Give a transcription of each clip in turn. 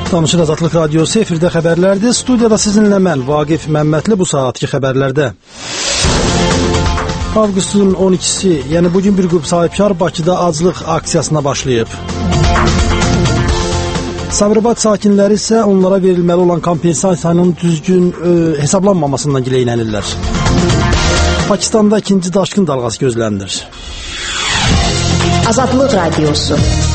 Danışır Azadlıq Radiosu efirdə xəbərlərdir. Studiyada sizinlə mən, Vaqif Məmmədli, bu saatki xəbərlərdə. Avqustun 12-si, yəni bugün bir qrup sahibkar Bakıda aclıq aksiyasına başlayıb. Sabirabad sakinləri isə onlara verilməli olan kompensasiyanın düzgün hesablanmamasından gileylənirlər. Pakistanda ikinci daşqın dalğası gözlənilir. Azadlıq Radiosu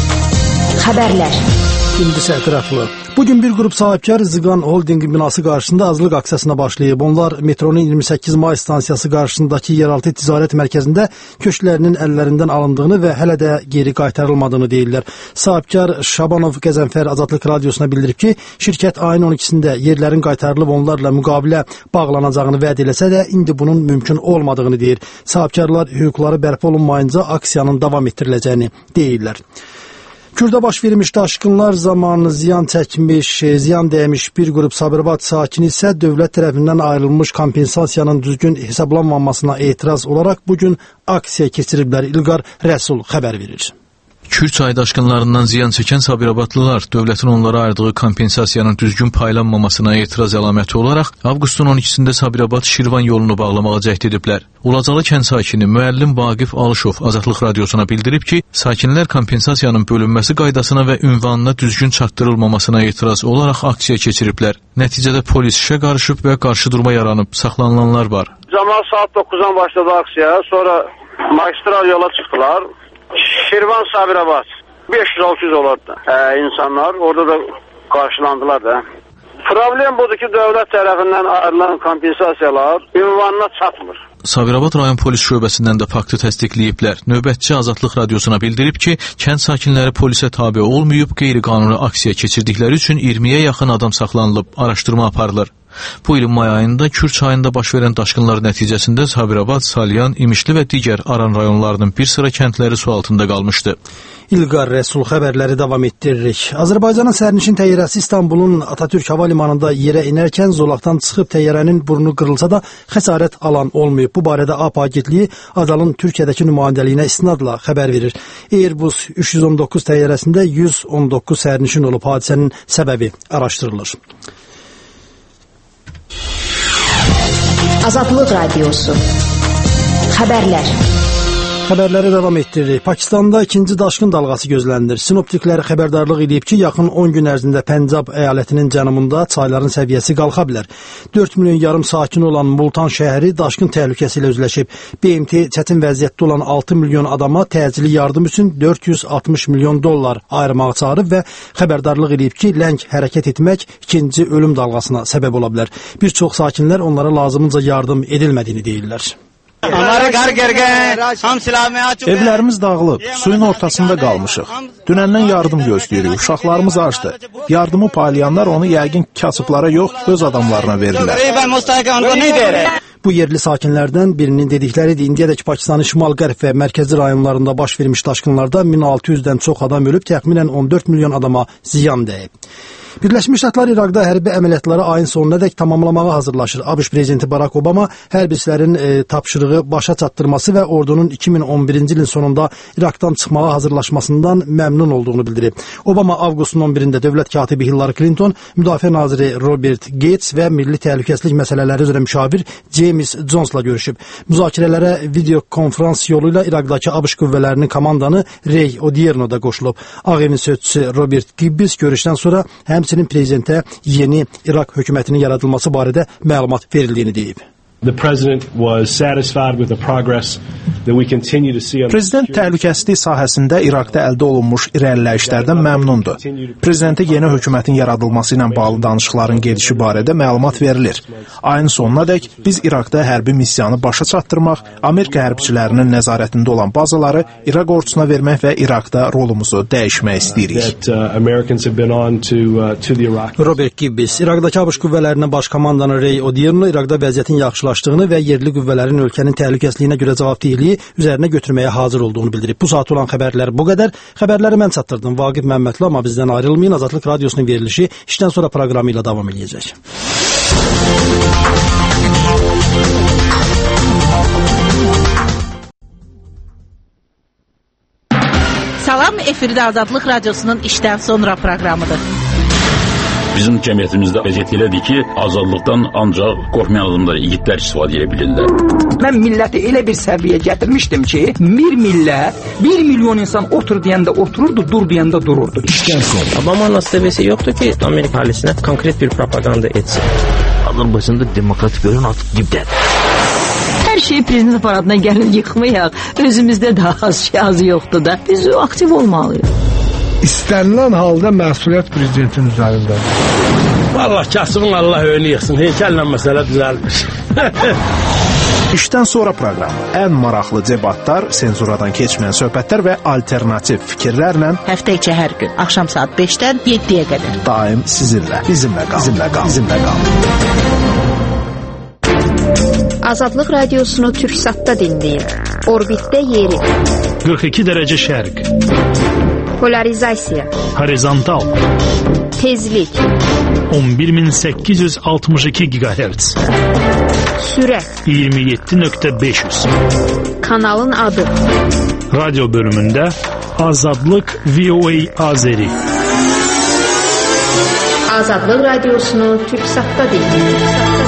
xəbərlər. İndi isə ətraflı. Bugün bir qrup sahibkar Ziqan Holding binası qarşısında aclıq aksiyasına başlayıb. Onlar metronun 28 may stansiyası qarşısındakı yeraltı ticarət mərkəzində köşklərinin əllərindən alındığını və hələ də geri qaytarılmadığını deyirlər. Sahibkar Şabanov Qəzənfər Azadlıq Radiosuna bildirib ki, şirkət ayın 12-sində yerlərin qaytarılıb onlarla müqavilə bağlanacağını vəd eləsə də indi bunun mümkün olmadığını deyir. Sahibkarlar hüquqları bərpa olunmayınca aksiyanın davam etdiriləcəyini deyirlər. Kürdə baş vermiş daşqınlar zamanı ziyan çəkmiş, ziyan dəymiş bir qrup Sabirabad sakini isə dövlət tərəfindən ayrılmış kompensasiyanın düzgün hesablanmamasına etiraz olaraq bugün aksiya keçiriblər. İlqar Rəsul xəbər verir. Kür çayı daşqınlarından ziyan çəkən Sabirabadlılar dövlətin onlara ayırdığı kompensasiyanın düzgün paylanmamasına etiraz əlaməti olaraq avqustun 12-sində Sabirabad Şirvan yolunu bağlamağa cəhd ediblər. Ulacalı kənd sakini müəllim Vaqif Alışov Azadlıq Radiosuna bildirib ki, sakinlər kompensasiyanın bölünməsi qaydasına və ünvanına düzgün çatdırılmamasına etiraz olaraq aksiya keçiriblər. Nəticədə polis işə qarışıb və qarşıdurma yaranıb, saxlanılanlar var. Cəmaət saat 9-dan başladı aksiya, sonra magistral yola çıxdılar. Şirvan Sabirabad 500-600 olardı insanlar, orada da qarşılandılar da. Problem budur ki, dövlət tərəfindən ayrılan kompensasiyalar ünvanına çatmır. Sabirabad rayon polis şöbəsindən də faktı təsdiqləyiblər. Növbətçi Azadlıq Radiosuna bildirib ki, kənd sakinləri polisə tabe olmayıb, qeyri-qanuni aksiya keçirdikləri üçün 20-yə yaxın adam saxlanılıb, araşdırma aparılır. Bu ilin may ayında Kür çayında baş verən daşqınlar nəticəsində Sabirabad, Salyan, İmişli və digər Aran rayonlarının bir sıra kəndləri su altında qalmışdı. İlqar Rəsul xəbərləri davam etdiririk. Azərbaycanın sərnişin təyyarəsi İstanbulun Atatürk hava limanında yerə inərkən zolaqdan çıxıb təyyarənin burnu qırılsa da xəsarət alan olmayıb. Bu barədə AP agentliyi Adalın Türkiyədəki nümayəndəliyinə istinadla xəbər verir. Airbus 319 təyyarəsində 119 sərnişin olub, hadisənin səbəbi araşdırılır. Azadlıq Radiosu xəbərlər. Xəbərləri davam etdiririk. Pakistanda ikinci daşqın dalğası gözlənilir. Sinoptiklər xəbərdarlıq edib ki, yaxın 10 gün ərzində Pəncab əyalətinin cənubunda çayların səviyyəsi qalxa bilər. 4 milyon yarım sakin olan Multan şəhəri daşqın təhlükəsi ilə üzləşib. BMT çətin vəziyyətdə olan 6 milyon adama təcili yardım üçün 460 milyon dollar ayırmağı çağırıb və xəbərdarlıq edib ki, ləng hərəkət etmək ikinci ölüm dalğasına səbəb ola bilər. Bir çox sakinlər onlara lazımınca yardım edilmədiyini deyirlər. Evlərimiz dağılıb, suyun ortasında qalmışıq. Dünəndən yardım gözləyirik, uşaqlarımız acdır. Yardımı paylayanlar onu yəqin kasıblara yox, öz adamlarına verirlər. Bu yerli sakinlərdən birinin dedikləridir. İndiyədək Pakistanın şimal-qərb və mərkəzi rayonlarında baş vermiş daşqınlarda 1600-dən çox adam ölüb, təxminən 14 milyon adama ziyan dəyib. Birləşmiş Ştatlar İraqda hərbi əməliyyatları ayın sonunadək tamamlamağa hazırlaşır. ABŞ prezidenti Barack Obama hərbçilərin tapşırığı başa çatdırması və ordunun 2011-ci ilin sonunda İraqdan çıxmağa hazırlaşmasından məmnun olduğunu bildirib. Obama avqustun 11-də dövlət katibi Hillary Clinton, müdafiə naziri Robert Gates və milli təhlükəsizlik məsələləri üzrə müşavir James Jones'la görüşüb. Müzakirələrə video konferans yolu ilə İraqdakı ABŞ qüvvələrinin komandanı Ray Odierno da qoşulub. Ağ Evin sözçüsü Robert Gibbs görüşdən sonra həmçinin prezidentə yeni İraq hökumətinin yaradılması barədə məlumat verildiyini deyib. Prezident təhlükəsizlik sahəsində İraqda əldə olunmuş irəliləyişlərdən məmnundur. Prezidentə yeni hökumətin yaradılması ilə bağlı danışıqların gedişi barədə məlumat verilir. Ayın sonunadək biz İraqda hərbi missiyanı başa çatdırmaq, Amerika hərbçilərinin nəzarətində olan bazaları İraq ordusuna vermək və İraqda rolumuzu dəyişmək istəyirik. Robert Gibbs, İraqdakı ABŞ qüvvələrinin baş komandanı Ray Odierno İraqda vəziyyətin yaxşılaşdığını və yerli qüvvələrin ölkənin təhlükəsizliyinə görə cavabdehliyi üzərinə götürməyə hazır olduğunu bildirib. Bu saat olan xəbərlər bu qədər. Xəbərləri mən çatdırdım. Vaqif Məmmədli, amma bizdən ayrılmayın. Azadlıq Radiosunun verilişi işdən sonra proqramı ilə davam edəcək. Salam, efirdə Azadlıq Radiosunun işdən sonra proqramıdır. Bizim cəmiyyətimizdə vəziyyət elədir ki, azadlıqdan ancaq qorxmayan adamlar, igidlər istifadə edə bilirlər. Mən milləti elə bir səviyyə gətirmişdim ki, bir millət, 1 milyon insan otur deyəndə otururdu, dur deyəndə dururdu. Obama nasibesi yoxdur ki, Amerika halisinə konkret bir propaganda etsin. Azərbaycanda demokratik görən artıq dibdədir. Hər şey prezident aparatına gəlin yıxmayaq. Özümüzdə daha az yoxdur da. Biz aktiv olmalıyıq. İstənilən halda məsuliyyət prezidentin üzərindədir. Vallahi kasımın Allah önü yıxsın. Heykəllə məsələ düzəlmiş. İşdən sonra proqramı ən maraqlı debatlar, senzuradan keçməyən söhbətlər və alternativ fikirlərlə həftə içi hər gün axşam saat 5-dən 7-yə qədər daim sizinlə, bizimlə qalın. Azadlıq radiosunu Türksatda dinləyin. Orbitdə yeri. 42 dərəcə şərq. Polarizasiya. Horizontal. Tezlik. 11862 GHz. Sürət. 27.500. Kanalın adı. Radyo bölümündə Azadlıq VOA Azeri. Azadlıq radiosunu Türksatda dinləyin.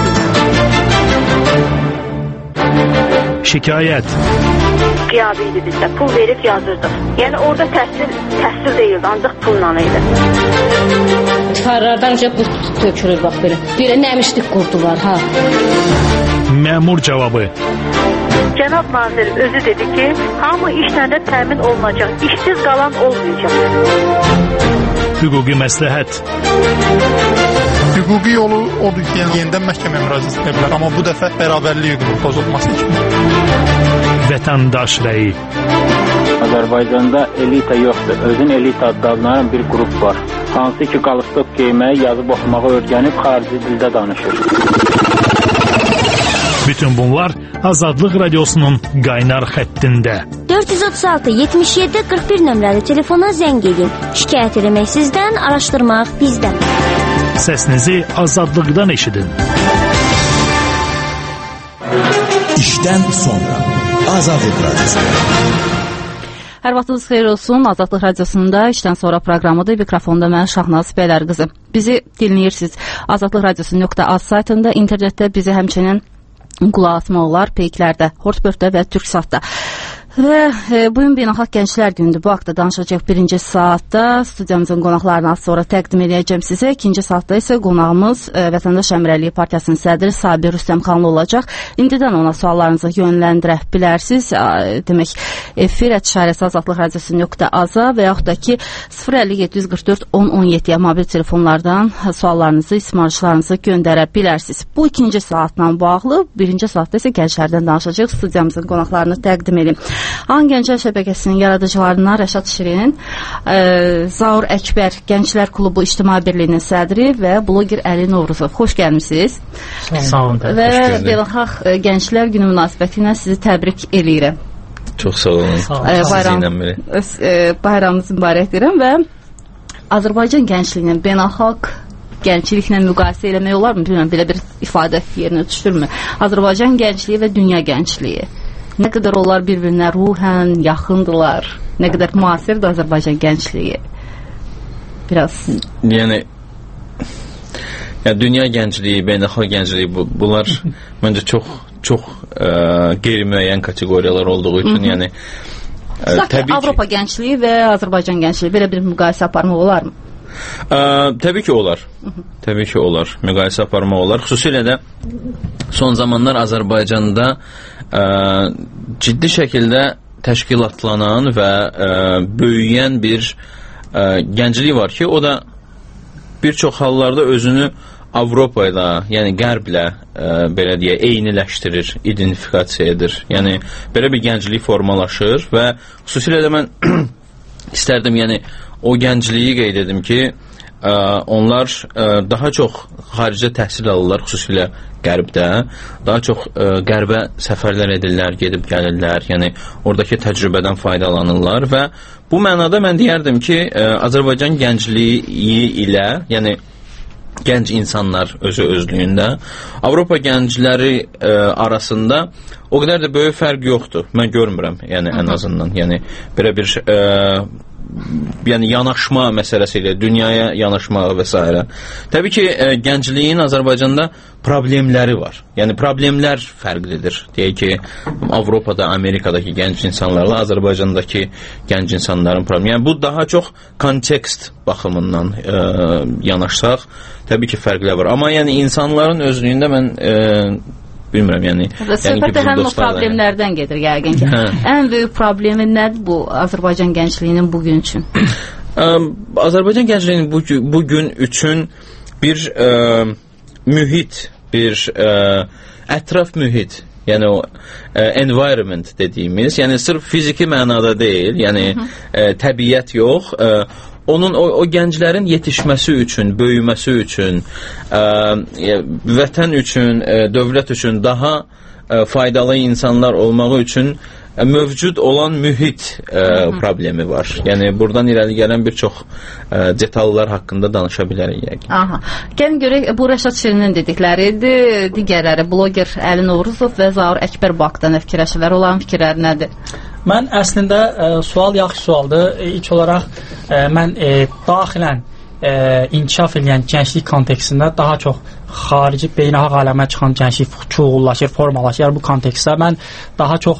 Şikayət. Qiyabiydi bizdə, pul verib yazırdıq. Yəni orada təhsil deyildi, ancaq pulla idi. Çıxarlardan önce bu tökülür bax belə. Deyirə nəmişlik qurdular ha. Məmur cavabı. Cənab nazir özü dedi ki, hamı işlə də təmin olunacaq, işsiz qalan olmayacaq. Hüquqi məsləhət. Hüquqi yolu odur ki, yenidən məhkəməyə müraciət edə bilər, amma bu dəfə bərabərlik hüququnun pozulması üçün. Vətəndaş rəyi. Azərbaycanda elita yoxdur. Özün elita adlanan bir qrup var. Hansı ki, qalstok geyməyi, yazıb oxumağı öyrənib xarici dildə danışır. Bütün bunlar Azadlıq radiosunun qaynar xəttində. 436 77 41 nömrəli telefona zəng edin. Şikayət eləmək sizdən, araşdırmaq bizdən. Səsinizi Azadlıqdan eşidin. İşdən sonra Azadlıq radiosu. Hər vaxtınız xeyir olsun. Azadlıq radiosunda işdən sonra proqramıdır. Mikrofonda mən Şahnaz Bəylər qızı. Bizi dinləyirsiniz. Azadlıq radiosu.az saytında, internetdə bizi həmçinin qulaq asmaq olar peyklərdə, Hortbörtdə və Türksatda. Və bugün Beynəlxalq Gənclər Günüdür. Bu haqda danışacaq birinci saatda. Studiyamızın qonaqlarını az sonra təqdim edəcəm sizə. İkinci saatda isə qonağımız Vətəndaş Əmrəliyi Partiyasının sədri Sabir Rüstəmxanlı olacaq. İndidən ona suallarınızı yönləndirə bilərsiniz. Demək, efir @azadlıq radiosu.az-a və yaxud da ki 050-744-1017-yə mobil telefonlardan suallarınızı, ismarışlarınızı göndərə bilərsiniz. Bu ikinci saatla bağlı. Birinci saatda isə gənclərdən danışacaq. Studiyamızın qonaqlarını təqdim edin. An Gənclər Şəbəkəsinin yaradıcılarından Rəşad Şirin, Zaur Əkbər Gənclər Klubu İctimai Birliyinin sədri və bloger Əli Novruzov. Xoş gəlmisiniz. Sağ olun. Və Beynəlxalq Gənclər Günü münasibəti ilə sizi təbrik eləyirəm. Çox sağ olun. Bayramınız mübarək deyirəm və Azərbaycan gəncliyinin beynəlxalq gəncliklə müqayisə eləmək olar mı? Bilmirəm, belə bir ifadə yerinə düşürmü? Azərbaycan gəncliyi və dünya gəncliyi. Nə qədər onlar bir-birinə ruhən yaxındılar, nə qədər müasirdir Azərbaycan gəncliyi. Biraz. Yəni, dünya gəncliyi, beynəlxalq gəncliyi, bunlar məncə çox qeyri-müəyyən kateqoriyalar olduğu üçün, yəni Avropa gəncliyi və Azərbaycan gəncliyi belə bir müqayisə aparmaq olarmı? Təbii ki olar. Təbii ki olar. Müqayisə aparmaq olar. Xüsusilə də son zamanlar Azərbaycanda ciddi şəkildə təşkilatlanan və böyüyən bir gənclik var ki, o da bir çox hallarda özünü Avropa ilə, yəni Qərblə belə deyə eyniləşdirir, identifikasiya edir. Yəni belə bir gənclik formalaşır və xüsusilə də mən istərdim, yəni o gəncliyi qeyd edim ki, onlar daha çox xaricə təhsil alırlar, xüsusilə Qərbdə. Daha çox Qərbə səfərlər edirlər, gedib gəlirlər, yəni oradakı təcrübədən faydalanırlar və bu mənada mən deyərdim ki, Azərbaycan gəncliyi ilə, yəni gənc insanlar özlüyündə Avropa gəncləri arasında o qədər də böyük fərq yoxdur. Mən görmürəm, yəni ən azından. Yəni belə bir yəni yanaşma məsələsi ilə, dünyaya yanaşma və s. Təbii ki, gəncliyin Azərbaycanda problemləri var. Yəni problemlər fərqlidir. Deyək ki, Avropada, Amerikadakı gənc insanlarla Azərbaycandakı gənc insanların problemi. Yəni bu daha çox kontekst baxımından yanaşsaq, təbii ki, fərqlər var. Amma yəni insanların özlüyündə mən bilmirəm, yəni söhbət həm o problemlərdən gedir yəqin ki. Ən böyük problemi nədir bu Azərbaycan gəncliyinin bugün üçün? Azərbaycan gəncliyinin bugün üçün bir mühit, bir ətraf mühit, yəni o environment dediyimiz, yəni sırf fiziki mənada deyil, yəni təbiət yox, onun o gənclərin yetişməsi üçün, böyüməsi üçün, vətən üçün, dövlət üçün daha faydalı insanlar olmağı üçün mövcud olan mühit problemi var. Yəni buradan irəli gələn bir çox detallar haqqında danışa bilərik. Aha. Gəlin görək, bu Rəşad Şirinin dedikləridir. Digərləri bloger Əli Novruzov və Zaur Əkbər Bakda nə fikirləşirlər? Olan fikirlər nədir? Mən əslində sual yaxşı sualdır. İlk olaraq mən daxilən inkişaf edən gənclik kontekstində daha çox xarici beynəlxalq aləmə çıxan gənclik çuğullaşır, formalaşır. Bu kontekstdə mən daha çox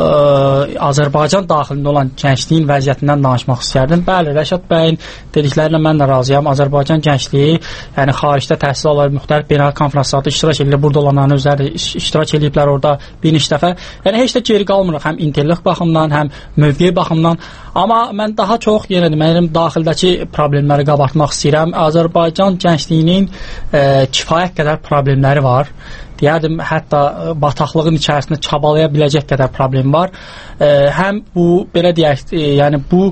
Azərbaycan daxilində olan gəncliyin vəziyyətindən danışmaq istərdim. Bəli, Rəşad bəyin dediklərinə mən də razıyam. Azərbaycan gəncliyi, yəni xaricdə təhsil alır, müxtəlif beynəlxalq konfranslarda iştirak edir. Burada olanların özləri iştirak ediblər orada bir neçə dəfə. Yəni heç də geri qalmırıq həm intellekt baxımından, həm mövqe baxımından. Amma mən daha çox yenə də mənim daxildəki problemləri qabartmaq istəyirəm. Azərbaycan gəncliyinin kifayət qədər problemləri var. Deyərdim, hətta bataqlığın içərisində çabalaya biləcək qədər problem var. Həm bu, belə deyək, yəni bu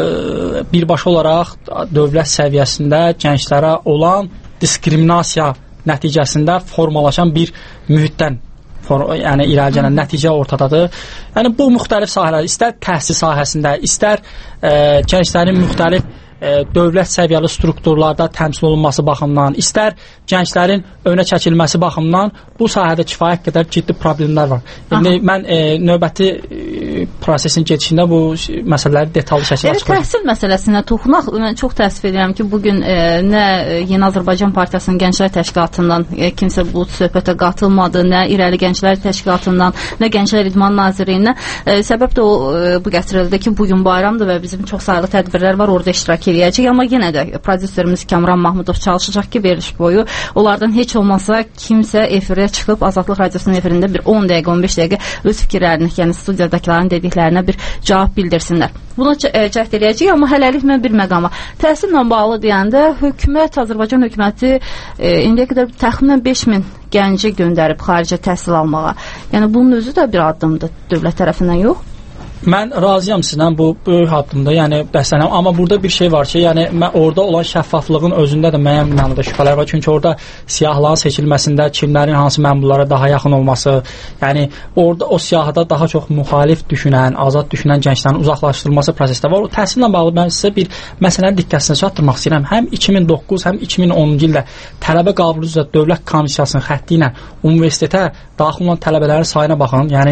birbaşa olaraq dövlət səviyyəsində gənclərə olan diskriminasiya nəticəsində formalaşan bir mühitdən yəni irəli gələn nəticə ortadadır. Yəni bu müxtəlif sahələr, istər təhsil sahəsində, istər gənclərin müxtəlif dövlət səviyyəli strukturlarda təmsil olunması baxımından, istər gənclərin önə çəkilməsi baxımından bu sahədə kifayət qədər ciddi problemlər var. Yəni mən növbəti prosesin gedişində bu məsələləri detallı şəkildə açıqlayacağam. Təhsil məsələsinə toxunaq. Mən çox təəssüf edirəm ki, bugün nə Yeni Azərbaycan Partiyasının Gənclər Təşkilatından kimsə bu söhbətə qatılmadı, nə İrəli Gənclər Təşkilatından, nə Gənclər İdman Nazirliyindən. Səbəb də bu gətirildi ki, bugün bayramdır və bizim çox sayılı tədbirlər var, orada iştirak edəcək. Amma yenə də prodüserimiz Kamran Mahmudov çalışacaq ki, veriliş boyu onlardan heç olmasa kimsə efirə çıxıb Azadlıq Radiosunun efirində bir 10 dəqiqə, 15 dəqiqə öz fikirlərini, yəni studiyadakilərin dediklərinə bir cavab bildirsinlər. Buna cəhd edəcəyik, amma hələlik mən bir məqama. Təhsillə bağlı deyəndə hökumət, Azərbaycan hökuməti indiyə qədər təxminən 5000 gənci göndərib xaricə təhsil almağa. Yəni bunun özü də bir addımdır dövlət tərəfindən, yox? Mən razıyam sizlə bu böyük addımda, yəni bəslənəm. Amma burada bir şey var ki, yəni orada olan şəffaflığın özündə də müəyyən mənada şübhələr var. Çünki orada siyahların seçilməsində kimlərin hansı məmurlara daha yaxın olması, yəni orada o siyahıda daha çox müxalif düşünən, azad düşünən gənclərin uzaqlaşdırılması prosesdə var. O təhsillə bağlı mən sizə bir məsələnin diqqətinə çatdırmaq istəyirəm. Həm 2009, həm 2010-cu ildə tələbə qəbulu üzrə Dövlət Komissiyasının xətti ilə universitetə daxil olan tələbələrin sayına baxın. Yəni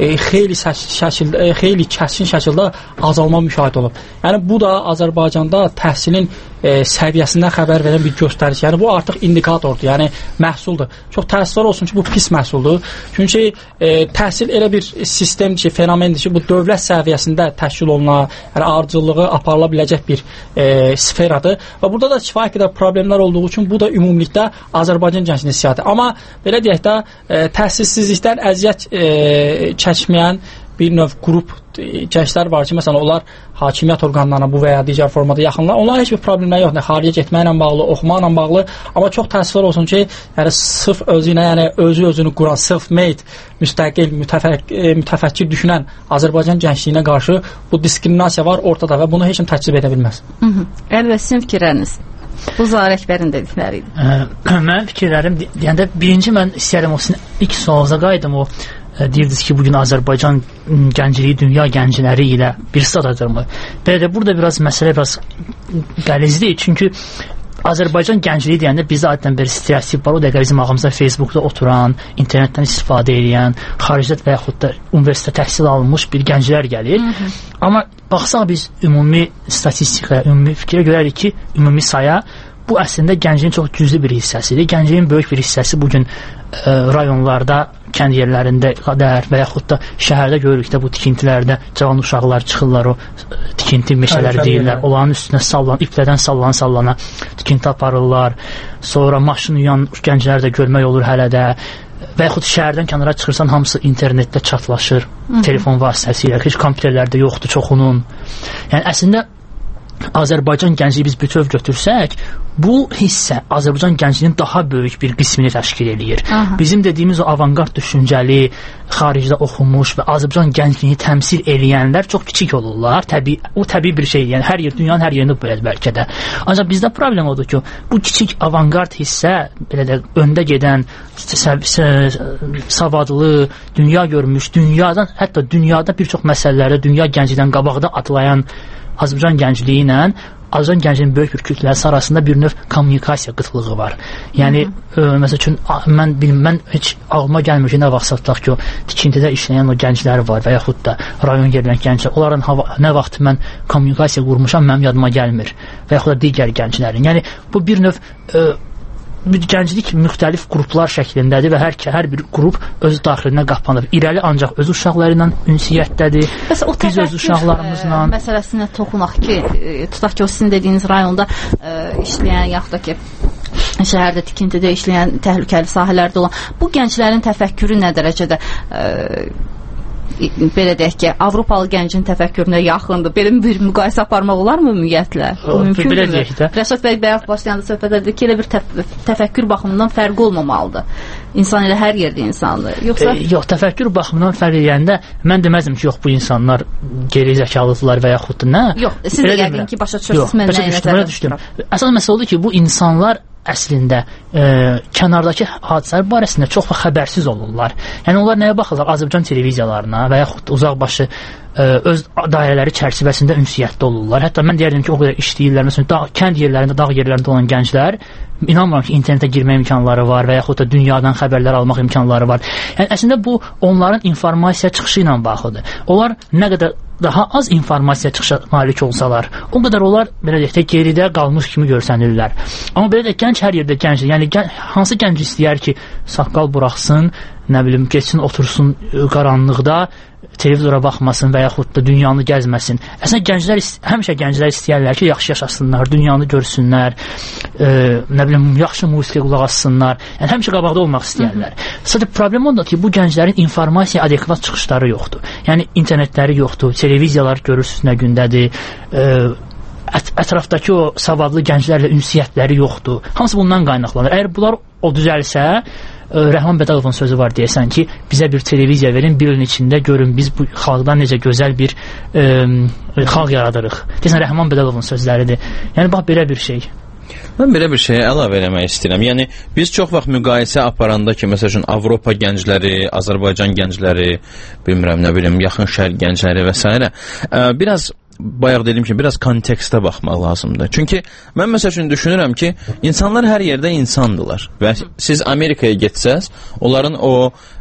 xeyli kəskin şəkildə azalma müşahidə olub. Yəni bu da Azərbaycanda təhsilin səviyyəsindən xəbər verən bir göstəriş. Yəni bu artıq indikatordur, yəni məhsuldur. Çox təəssüflər olsun ki, bu pis məhsuldur. Çünki təhsil elə bir sistemdir ki, fenomendir ki, bu dövlət səviyyəsində təşkil olunan, yəni ardıcıllığı aparıla biləcək bir sferadır. Və burada da kifayət qədər problemlər olduğu üçün bu da ümumilikdə Azərbaycan gəncliyinin siyasətidir. Amma belə deyək də təhsilsizlikdən əziyyət çəkməyən bir növ qrup gənclər var ki, məsələn, onlar hakimiyyət orqanlarına bu və ya digər formada yaxınlar. Onlar heç bir problemlər yoxdur. Xaricə getməklə bağlı, oxumaqla bağlı. Amma çox təəssüflər olsun ki, yəni sırf özünə, yəni özünü quran, self-made, müstəqil, mütəfəkkir düşünən Azərbaycan gəncliyinə qarşı bu diskriminasiya var ortada və bunu heç kim təkzib edə bilməz. Əlbəttə, sizin fikirləriniz. Bu Zaur Əkbərin dedikləri idi. Mənim fikirlərim deyəndə birinci mən istəyərəm o sizin ilk sualınıza qayıdım. O deyirdiniz ki, bugün Azərbaycan gəncliyi dünya gəncləri ilə bir sıradadırmı? Belə də burada biraz məsələ biraz qəlizdir. Çünki Azərbaycan gəncliyi deyəndə bizdə adətən bir stereotip var. O dəqiqə bizim ağımızda Facebookda oturan, internetdən istifadə edən, xaricdə və yaxud da universitet təhsil almış bir gənclər gəlir. Amma baxsaq biz ümumi statistikaya, ümumi fikrə görərik ki, ümumi saya bu əslində gəncliyin çox cüzi bir hissəsidir. Gəncliyin böyük bir hissəsi bugün rayonlarda, kənd yerlərində qədər və yaxud da şəhərdə görürük də bu tikintilərdə cavan uşaqlar çıxırlar, o tikinti meşələri deyirlər, onların üstünə iplədən sallana tikinti aparırlar. Sonra maşın yuyan gənclər də görmək olur hələ də. Və yaxud şəhərdən kənara çıxırsan, hamısı internetdə çatlaşır, telefon vasitəsilə, heç kompüterlərdə yoxdur çoxunun. Yəni əslində Azərbaycan gəncliyi biz bütöv götürsək, bu hissə Azərbaycan gəncliyinin daha böyük bir qismini təşkil edir. Bizim dediyimiz o avangard düşüncəli, xaricdə oxumuş və Azərbaycan gəncliyini təmsil eləyənlər çox kiçik olurlar. O təbii bir şey, yəni dünyanın hər yerində belədir bəlkə də. Ancaq bizdə problem odur ki, bu kiçik avangard hissə, belə də öndə gedən, savadlı, dünya görmüş, hətta dünyada bir çox məsələlərdə dünya gəncliyindən qabaqda atlayan Azərbaycan gəncliyi ilə Azərbaycan gəncliyinin böyük bir kütləsi arasında bir növ kommunikasiya qıtlığı var. Yəni, məsəl üçün, mən heç ağlıma gəlmir ki, nə vaxt sataq ki, o tikintidə işləyən o gənclər var və yaxud da rayon yerlən gənclər. Onların nə vaxt mən kommunikasiya qurmuşam, mənim yadıma gəlmir. Və yaxud da digər gənclərin. Yəni, bu bir növ gənclik müxtəlif qruplar şəklindədir və hər bir qrup öz daxilinə qapanır. İrəli ancaq öz uşaqları ilə ünsiyyətdədir. Biz öz uşaqlarımızla məsələsinə toxunaq ki, tutaq ki, o sizin dediyiniz rayonda işləyən, yaxud da ki, şəhərdə tikintidə işləyən, təhlükəli sahələrdə olan bu gənclərin təfəkkürü nə dərəcədə belə deyək ki, Avropalı gəncin təfəkkürünə yaxındır. Belə bir müqayisə aparmaq olarmı ümumiyyətlə? Mümkündürmü? Rəşad bəy bayaq başlayanda söhbət edir ki, elə bir təfəkkür baxımından fərqi olmamalıdır. İnsan elə hər yerdə insandır. Yox, təfəkkür baxımından fərq edəndə mən deməzdim ki, yox, bu insanlar geri zəkalıdırlar və yaxud da nə? Yox, siz də yəqin ki, başa düşürsünüz, mən nəyə nəzərdə düşdüm. Əsas məsələ odur ki, bu insanlar əslində kənardakı hadisələr barəsində çox xəbərsiz olurlar. Yəni onlar nəyə baxırlar? Azərbaycan televiziyalarına və yaxud uzaqbaşı öz dairələri çərçivəsində ünsiyyətdə olurlar. Hətta mən deyərdim ki, o qədər işləyirlər. Məsələn, kənd yerlərində, dağ yerlərində olan gənclər inanmıram ki, internetə girmə imkanları var və yaxud da dünyadan xəbərlər almaq imkanları var. Yəni əslində bu onların informasiya çıxışı ilə bağlıdır. Onlar nə qədər daha az informasiya çıxışa malik olsalar, o qədər onlar belə deyək də geridə qalmış kimi görsənirlər. Amma belə də gənc hər yerdə gəncdir. Yəni hansı gənc istəyər ki, saqqal buraxsın, nə bilim, geçsin, otursun qaranlıqda, televizora baxmasın və yaxud da dünyanı gəzməsin. Əslində həmişə gənclər istəyərlər ki, yaxşı yaşasınlar, dünyanı görsünlər, nə bilim, yaxşı musiqiyə qulaq assınlar. Yəni həmişə qabaqda olmaq istəyərlər. Sadəcə problem ondadır ki, bu gənclərin informasiya adekvat çıxışları yoxdur. Yəni internetləri yoxdur, televiziyalar görürsünüz nə gündədir, ətrafdakı o savadlı gənclərlə ünsiyyətləri yoxdur. Hamısı bundan qaynaqlanır. Əgər bunlar o düzəlsə, Rəhman Bədəlovun sözü var deyəsən ki, bizə bir televiziya verin, bir ilin içində görün biz bu xalqdan necə gözəl bir xalq yaradırıq. Deyəsən Rəhman Bədəlovun sözləridir. Yəni bax belə bir şey. Mən belə bir şeyə əlavə eləmək istəyirəm. Yəni biz çox vaxt müqayisə aparanda ki, məsəl üçün Avropa gəncləri, Azərbaycan gəncləri, bilmirəm nə bilim, yaxın şərq gəncləri və s. Biraz bayaq dedim ki, biraz kontekstə baxmaq lazımdır. Çünki mən məsəl üçün düşünürəm ki, insanlar hər yerdə insandılar və siz Amerikaya getsəz, onların o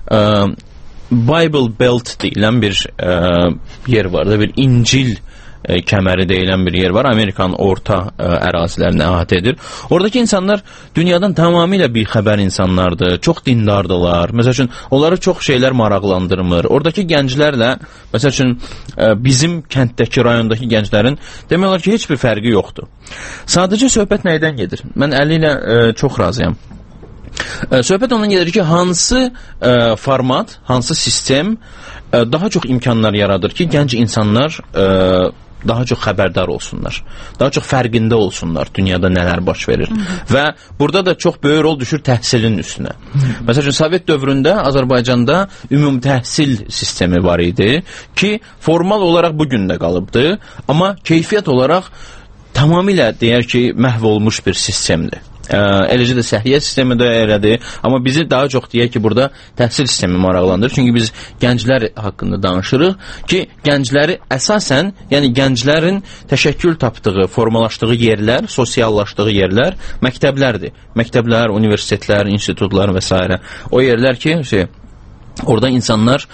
Bible Belt deyilən bir yer var da, bir İncil kəməri deyilən bir yer var. Amerikanın orta ərazilərini əhatə edir. Oradakı insanlar dünyadan tamamilə bixəbər insanlardır, çox dindardılar. Məsəl üçün, onları çox şeylər maraqlandırmır. Oradakı gənclərlə, məsəl üçün, bizim kənddəki, rayondakı gənclərin demək olar ki, heç bir fərqi yoxdur. Sadəcə söhbət nəydən gedir? Mən Əli ilə çox razıyam. Söhbət ondan gedir ki, hansı format, hansı sistem daha çox imkanlar yaradır ki, gənc insanlar daha çox xəbərdar olsunlar, daha çox fərqində olsunlar dünyada nələr baş verir. Və burada da çox böyük rol düşür təhsilin üstünə. Məsəl üçün, Sovet dövründə Azərbaycanda ümumi təhsil sistemi var idi ki, formal olaraq bugün də qalıbdır, amma keyfiyyət olaraq tamamilə deyər ki, məhv olmuş bir sistemdir. eləcə də səhiyyə sistemi də elədir. Amma bizi daha çox deyək ki, burada təhsil sistemi maraqlandırır. Çünki biz gənclər haqqında danışırıq ki, gəncləri əsasən, yəni gənclərin təşəkkül tapdığı, formalaşdığı yerlər, sosiallaşdığı yerlər məktəblərdir. Məktəblər, universitetlər, institutlar və s. O yerlər ki, orada insanlar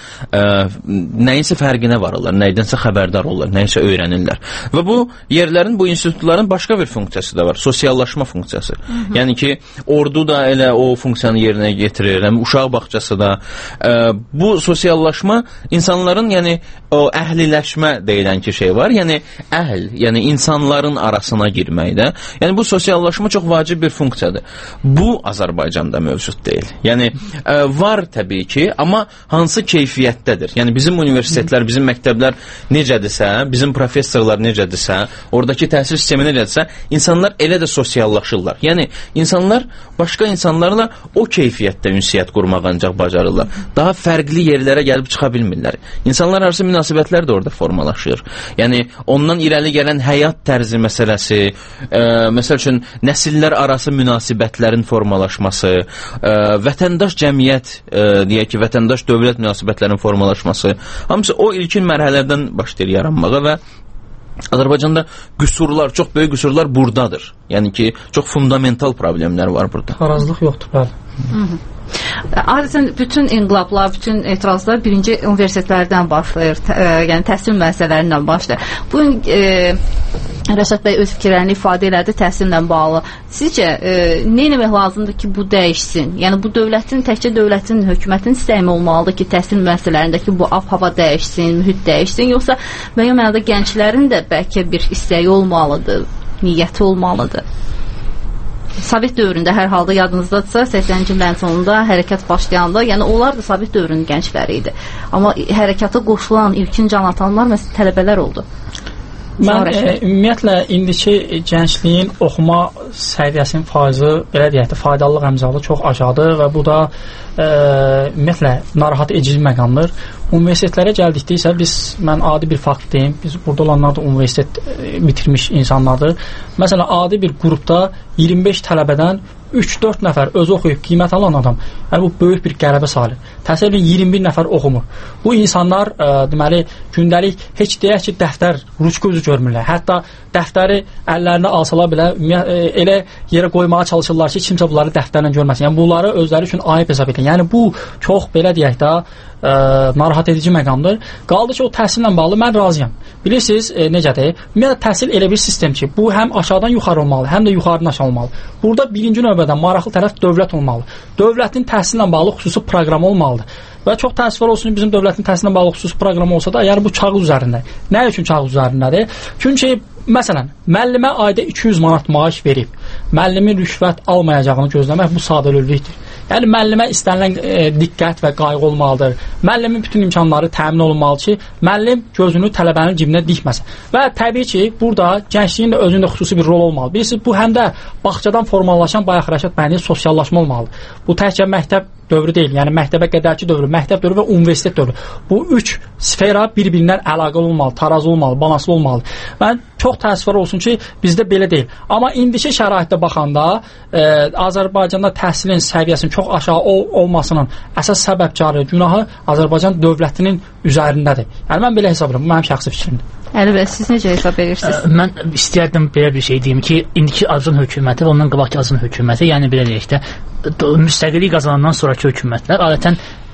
nəyinsə fərqinə varırlar, nəyidənsə xəbərdar olurlar, nəyinsə öyrənirlər. Və bu yerlərin, bu institutların başqa bir funksiyası da var, sosiallaşma funksiyası. Yəni ki, ordu da elə o funksiyanı yerinə getirir, uşaq bağçası da. Bu sosiallaşma insanların, yəni o əhliləşmə deyilən ki şey var, yəni yəni insanların arasına girməkdə. Yəni bu sosiallaşma çox vacib bir funksiyadır. Bu Azərbaycanda mövcud deyil. Yəni var təbii ki, amma hansı keyfiyyətdədir? Yəni bizim universitetlər, bizim məktəblər necədirsə, bizim professorlar necədirsə, oradakı təhsil sistemi necədirsə, insanlar elə də sosiallaşırlar. Yəni insanlar başqa insanlarla o keyfiyyətdə ünsiyyət qurmaq ancaq bacarırlar. Daha fərqli yerlərə gəlib çıxa bilmirlər. İnsanlar arası münasibətlər də orada formalaşır. Yəni ondan irəli gələn həyat tərzi məsələsi, məsəl üçün nəsillər arası münasibətlərin formalaşması, vətəndaş cəmiyyət, deyək ki, vətəndaş-dövlət münasibətlərinin formalaşması, hamısı o ilkin mərhələlərdən başlayır yaranmağa və Azərbaycanda qüsurlar, çox böyük qüsurlar buradadır. Yəni ki, çox fundamental problemlər var burada. Tarazlıq yoxdur, bəli. Adətən bütün inqilablar, bütün etirazlar birinci universitetlərdən başlayır, yəni təhsil müəssisələrindən başlayır. Bu gün Rəşad bəy öz fikirlərini ifadə elədi təhsillə bağlı. Sizcə, nə etmək lazımdır ki, bu dəyişsin? Yəni bu dövlətin, təkcə dövlətin, hökumətin istəyimi olmalıdır ki, təhsil müəssisələrindəki bu hava dəyişsin, mühit dəyişsin, yoxsa müəyyən mənada gənclərin də bəlkə bir istəyi olmalıdır, niyyəti olmalıdır? Sovet dövründə hər halda yadınızdadırsa 80-ci illərin sonunda hərəkat başlayanda, yəni onlar da Sovet dövrünün gəncləri idi. Amma hərəkata qoşulan ilkin can atanlar məsələn tələbələr oldu. Mən ümumiyyətlə indiki gəncliyin oxuma səviyyəsinin faizi belə deyək də faydalılıq əmzalı çox aşağıdır və bu da ümumiyyətlə narahat edici məqamdır. Universitetlərə gəldikdə isə mən adi bir fakt deyim, biz burada olanlar da universitet bitirmiş insanlardır. Məsələn, adi bir qrupda 25 tələbədən 3-4 nəfər özü oxuyub qiymət alan adam, yəni bu böyük bir qələbə sayılır. Təsəvvür edin, 21 nəfər oxumur. Bu insanlar deməli gündəlik heç deyək ki, dəftər, ruçka üzü görmürlər. Hətta dəftəri əllərinə alsalar belə elə yerə qoymağa çalışırlar ki, kimsə bunları dəftərlə görməsin. Yəni bunları özləri üçün ayıb hesab edir. Yəni bu çox belə deyək də narahat edici məqamdır. Qaldı ki, o təhsillə bağlı mən razıyam. Bilirsiniz necədir? Ümumiyyətlə təhsil elə bir sistem ki, bu həm aşağıdan yuxarı olmalı, həm də yuxarıdan aşağı olmalı. Burada birinci növbədə maraqlı tərəf dövlət olmalı. Dövlətin təhsillə bağlı xüsusi proqramı olmalıdır. Və çox təəssüflər olsun bizim dövlətin təhsillə bağlı xüsusi proqramı olsa da, yəni bu kağız üzərində. Nə üçün kağız üzərindədir? Çünki məsələn, müəllimə ayda 200 manat maaş verib, müəllimin rüşvət almayacağını gözləmək bu sadəlövlükdür. Yəni müəllimə istənilən diqqət və qayğı olmalıdır. Müəllimin bütün imkanları təmin olunmalıdır ki, müəllim gözünü tələbənin cibinə dikməsin. Və təbii ki, burada gəncliyin də özündə xüsusi bir rol olmalı. Bilirsiniz, bu həm də bağçadan formalaşan bayaq Rəşad bəyin sosiallaşma olmalıdır. Bu təkcə məktəb dövrü deyil, yəni məktəbə qədərki dövrü, məktəb dövrü və universitet dövrü. Bu üç sfera bir-birindən əlaqəli olmalı, tarazı olmalı, balanslı olmalı. Mən çox təəssüflər olsun ki, bizdə belə deyil. Amma indiki şəraitdə baxanda Azərbaycanda təhsilin səviyyəsinin çox aşağı olmasının əsas səbəbkarı, günahı Azərbaycan dövlətinin üzərindədir. Yəni mən belə hesab edirəm, bu mənim şəxsi fikrimdir. Əli bəy, siz necə hesab edirsiniz? Mən istəyərdim belə bir şey deyim ki, indiki Azərbaycan hökuməti və ondan qabaqki Azərbaycan hökuməti, yəni belə deyək də, müstəqillik qazanandan sonraki hökumətlər adətən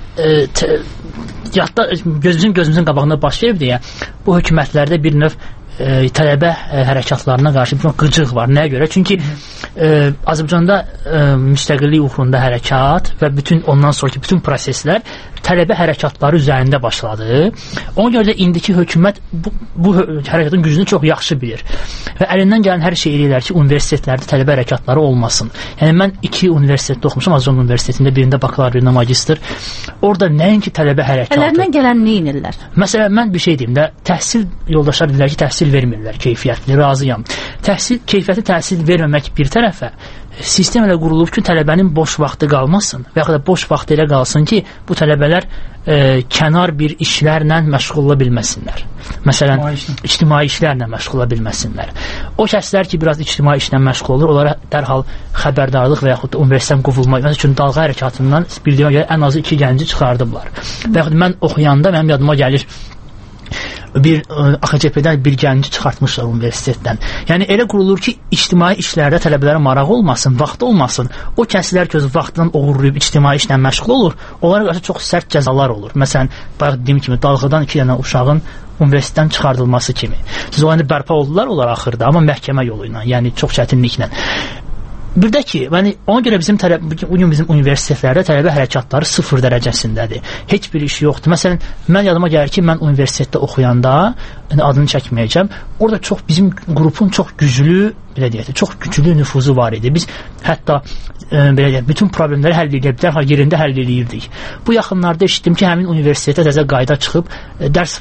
gözümüzün qabağında baş verib deyə bu hökumətlərdə bir növ tələbə hərəkatlarına qarşı bir qıcıq var. Nəyə görə? Çünki Azərbaycanda müstəqillik uğrunda hərəkat və ondan sonraki bütün proseslər tələbə hərəkatları üzərində başladı. Ona görə də indiki hökumət bu hərəkatın gücünü çox yaxşı bilir və əlindən gələn hər şey eləyirlər ki, universitetlərdə tələbə hərəkatları olmasın. Yəni mən 2 universitetdə oxumuşam, Azərbaycan Universitetində, birində bakalavr, birində magistr. Orada nəinki tələbə hərəkatı. Əllərindən gələn nə edirlər? Məsələn, mən bir şey deyim də, təhsil yoldaşlar deyirlər ki, təhsil vermirlər, keyfiyyətli, razıyam. Keyfiyyətli təhsil verməmək bir tərəfə, sistem elə qurulub ki, tələbənin boş vaxtı qalmasın və ya da boş vaxtı elə qalsın ki, bu tələbələr kənar bir işlərlə məşğul ola bilməsinlər. Məsələn, ictimai işlərlə məşğul ola bilməsinlər. O kəslər ki, biraz ictimai işlə məşğul olur, onlara dərhal xəbərdarlıq və yaxud da universitetdən qovulma, məsəl üçün dalğa hərəkatından bildiyimə görə ən azı 2 gənci çıxardıblar. Və yaxud mən oxuyanda mənim yadıma gəlir, bir AXCP-dən bir gənci çıxartmışlar universitetdən. Yəni elə qurulur ki, ictimai işlərdə tələbələrə maraq olmasın, vaxtı olmasın. O kəslər ki, öz vaxtından oğurlayıb ictimai işlə məşğul olur, onlara qarşı çox sərt cəzalar olur. Məsələn, bayaq dediyim kimi, dalğadan 2 dənə uşağın universitetdən çıxardılması kimi. Siz o yəni bərpa oldular onlar axırda, amma məhkəmə yolu ilə, yəni çox çətinliklə. Bir də ki, ona görə bizim universitetlərdə tələbə hərəkatları 0 dərəcəsindədir. Heç bir iş yoxdur. Məsələn, mən yadıma gəlir ki, mən universitetdə oxuyanda, adını çəkməyəcəm, orada bizim qrupun çox güclü, belə deyək, çox güclü nüfuzu var idi. Biz hətta belə deyək, bütün problemləri həll edə bilər, yerində həll edirdik. Bu yaxınlarda eşitdim ki, həmin universitetə təzə qayda çıxıb dərs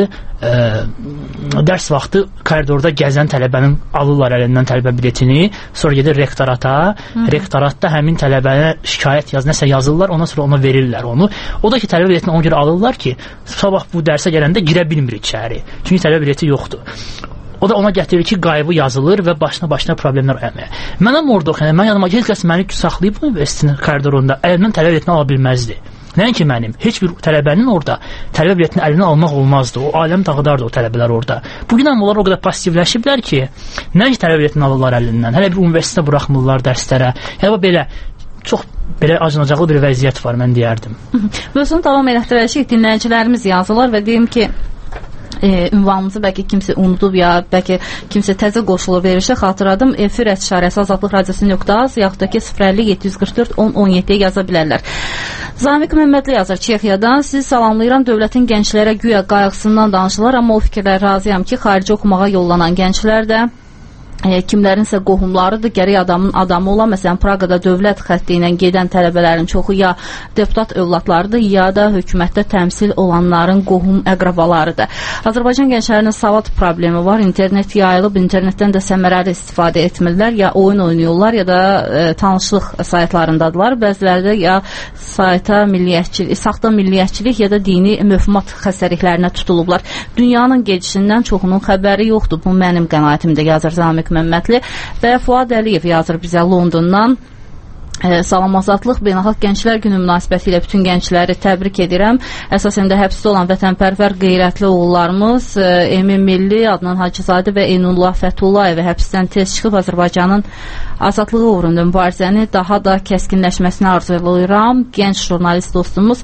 vaxtı koridorda gəzən tələbənin alırlar əlindən tələbə biletini, sonra gedir rektorata, rektoratda həmin tələbənə şikayət nəsə yazırlar, ondan sonra ona verirlər onu. O da ki, tələbə biletini ona görə alırlar ki, sabah bu dərsə gələndə girə bilmir içəri. Çünki tələbə bileti yoxdur. O da ona gətirir ki, qaybı yazılır və başına problemlər öyrənməyə. Mənəm orada oxuyan, mən yanıma heç kəs məni saxlayıb universitetin koridorunda əlimdən tələbə biletini ala bilməzdi. Nəinki mənim, heç bir tələbənin orada tələbə biletini əlinə almaq olmazdı. O aləm dağıdardı o tələbələr orada. Bugün onlar o qədər passivləşiblər ki, nəinki tələbə biletini alırlar əlindən, hələ bir universitetə buraxmırlar dərslərə. Yəni belə çox belə acınacaqlı bir vəziyyət var, mən deyərdim. Mövzunu davam elətdirəcək, dinləyicilərimiz yazırlar və deyim ki, ünvanımızı bəlkə kimsə unudub ya bəlkə kimsə təzə qoşulu verirsə xatırladım. Efir @şarəsi Azadlıq Radiosu.az yaxud da ki 050-744-1017-yə yaza bilərlər. Zamiq Məmmədli yazır Çexiyadan. Sizi salamlayıram. Dövlətin gənclərə güya qayğısından danışırlar, amma o fikirlər razıyam ki, xarici oxumağa yollanan gənclər də kimlərinsə qohumlarıdır, gərək adamı olan, məsələn, Praqada dövlət xətti ilə gedən tələbələrin çoxu ya deputat övladlarıdır, ya da hökumətdə təmsil olanların qohum əqrabalarıdır. Azərbaycan gənclərinin savad problemi var, internet yayılıb, internetdən də səmərəli istifadə etmirlər, ya oyun oynayırlar, ya da tanışlıq saytlarındadılar, bəziləri də ya sayta saxta milliyyətçilik, ya da dini möhmat xəstəliklərinə tutulublar. Dünyanın gedişindən çoxunun xəbəri yoxdur, bu mənim qənaətimdə yazır Zamiq Məmmədli və Fuad Əliyev yazır bizə Londondan. Salam Azadlıq, Beynəlxalq Gənclər Günü münasibətilə bütün gəncləri təbrik edirəm. Əsasən də həbsdə olan vətənpərvər qeyrətli oğullarımız Emin Milli, Adnan Hacızadə və Eynullah Fəthullayev və tez çıxıb Azərbaycanın azadlığı uğrunda mübarizəni daha da kəskinləşməsini arzulayıram. Gənc jurnalist dostumuz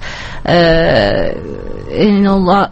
Eynullah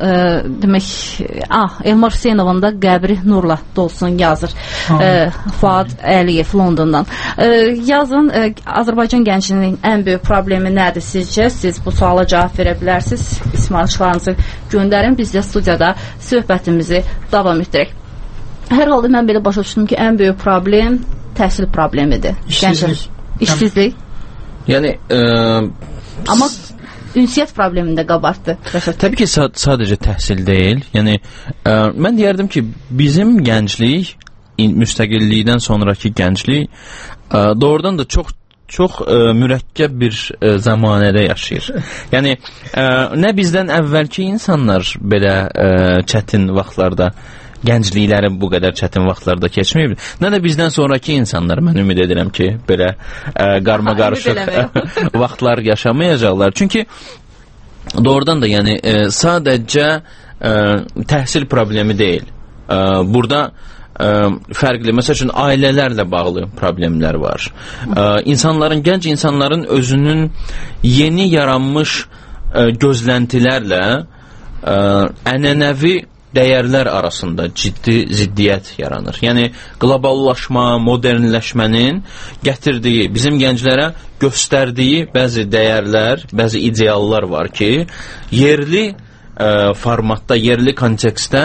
Elmar Hüseynovun da qəbri nurla dolsun yazır Fuad Əliyev Londondan. Yazın, Azərbaycan gəncliyinin ən böyük problemi nədir sizcə? Siz bu suala cavab verə bilərsiniz. İsmailçilərinizi göndərin, biz də studiyada söhbətimizi davam etdirək. Hər halda mən belə başa düşdüm ki, ən böyük problem təhsil problemidir. İşsizlik. Yəni amma ünsiyyət problemini də qabartdı. Təbii ki, sadəcə təhsil deyil. Yəni mən deyərdim ki, bizim gənclik, müstəqillikdən sonraki gənclik doğrudan da çox mürəkkəb bir zamanədə yaşayır. Yəni nə bizdən əvvəlki insanlar belə çətin vaxtlarda, gənclikləri bu qədər çətin vaxtlarda keçməyib, nə də bizdən sonraki insanlar, mən ümid edirəm ki, belə qarma-qarışıq vaxtlar yaşamayacaqlar. Çünki doğrudan da yəni sadəcə təhsil problemi deyil. Burada fərqli, məsəl üçün ailələrlə bağlı problemlər var. Gənc insanların özünün yeni yaranmış gözləntilərlə ənənəvi dəyərlər arasında ciddi ziddiyyət yaranır. Yəni qloballaşma, modernləşmənin gətirdiyi, bizim gənclərə göstərdiyi bəzi dəyərlər, bəzi ideallar var ki, yerli formatda, yerli kontekstdə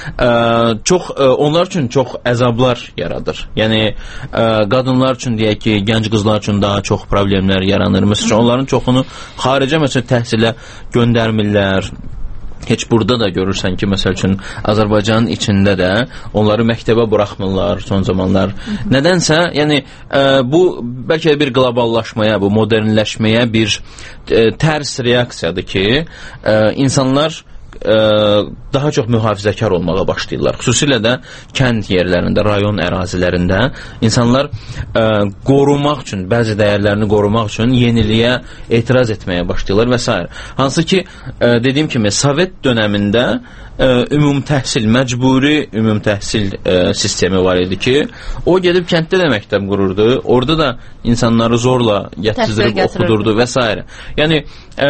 onlar üçün çox əzablar yaradır. Yəni qadınlar üçün deyək ki, gənc qızlar üçün daha çox problemlər yaranır. Məsələn, onların çoxunu xaricə təhsilə göndərmirlər. heç burada da görürsən ki, məsəl üçün Azərbaycanın içində də onları məktəbə buraxmırlar son zamanlar. Nədənsə, yəni bu bəlkə bir qloballaşmaya, bu modernləşməyə bir tərs reaksiyadır ki, insanlar daha çox mühafizəkar olmağa başlayırlar. Xüsusilə də kənd yerlərində, rayon ərazilərində insanlar qorumaq üçün, bəzi dəyərlərini qorumaq üçün yeniliyə etiraz etməyə başlayırlar və s. Hansı ki, dediyim kimi, Sovet dönəmində ümumtəhsil, məcburi ümumtəhsil sistemi var idi ki, o gedib kənddə də məktəb qururdu, orada da insanları zorla yetişdirib oxudurdu və s. Yəni,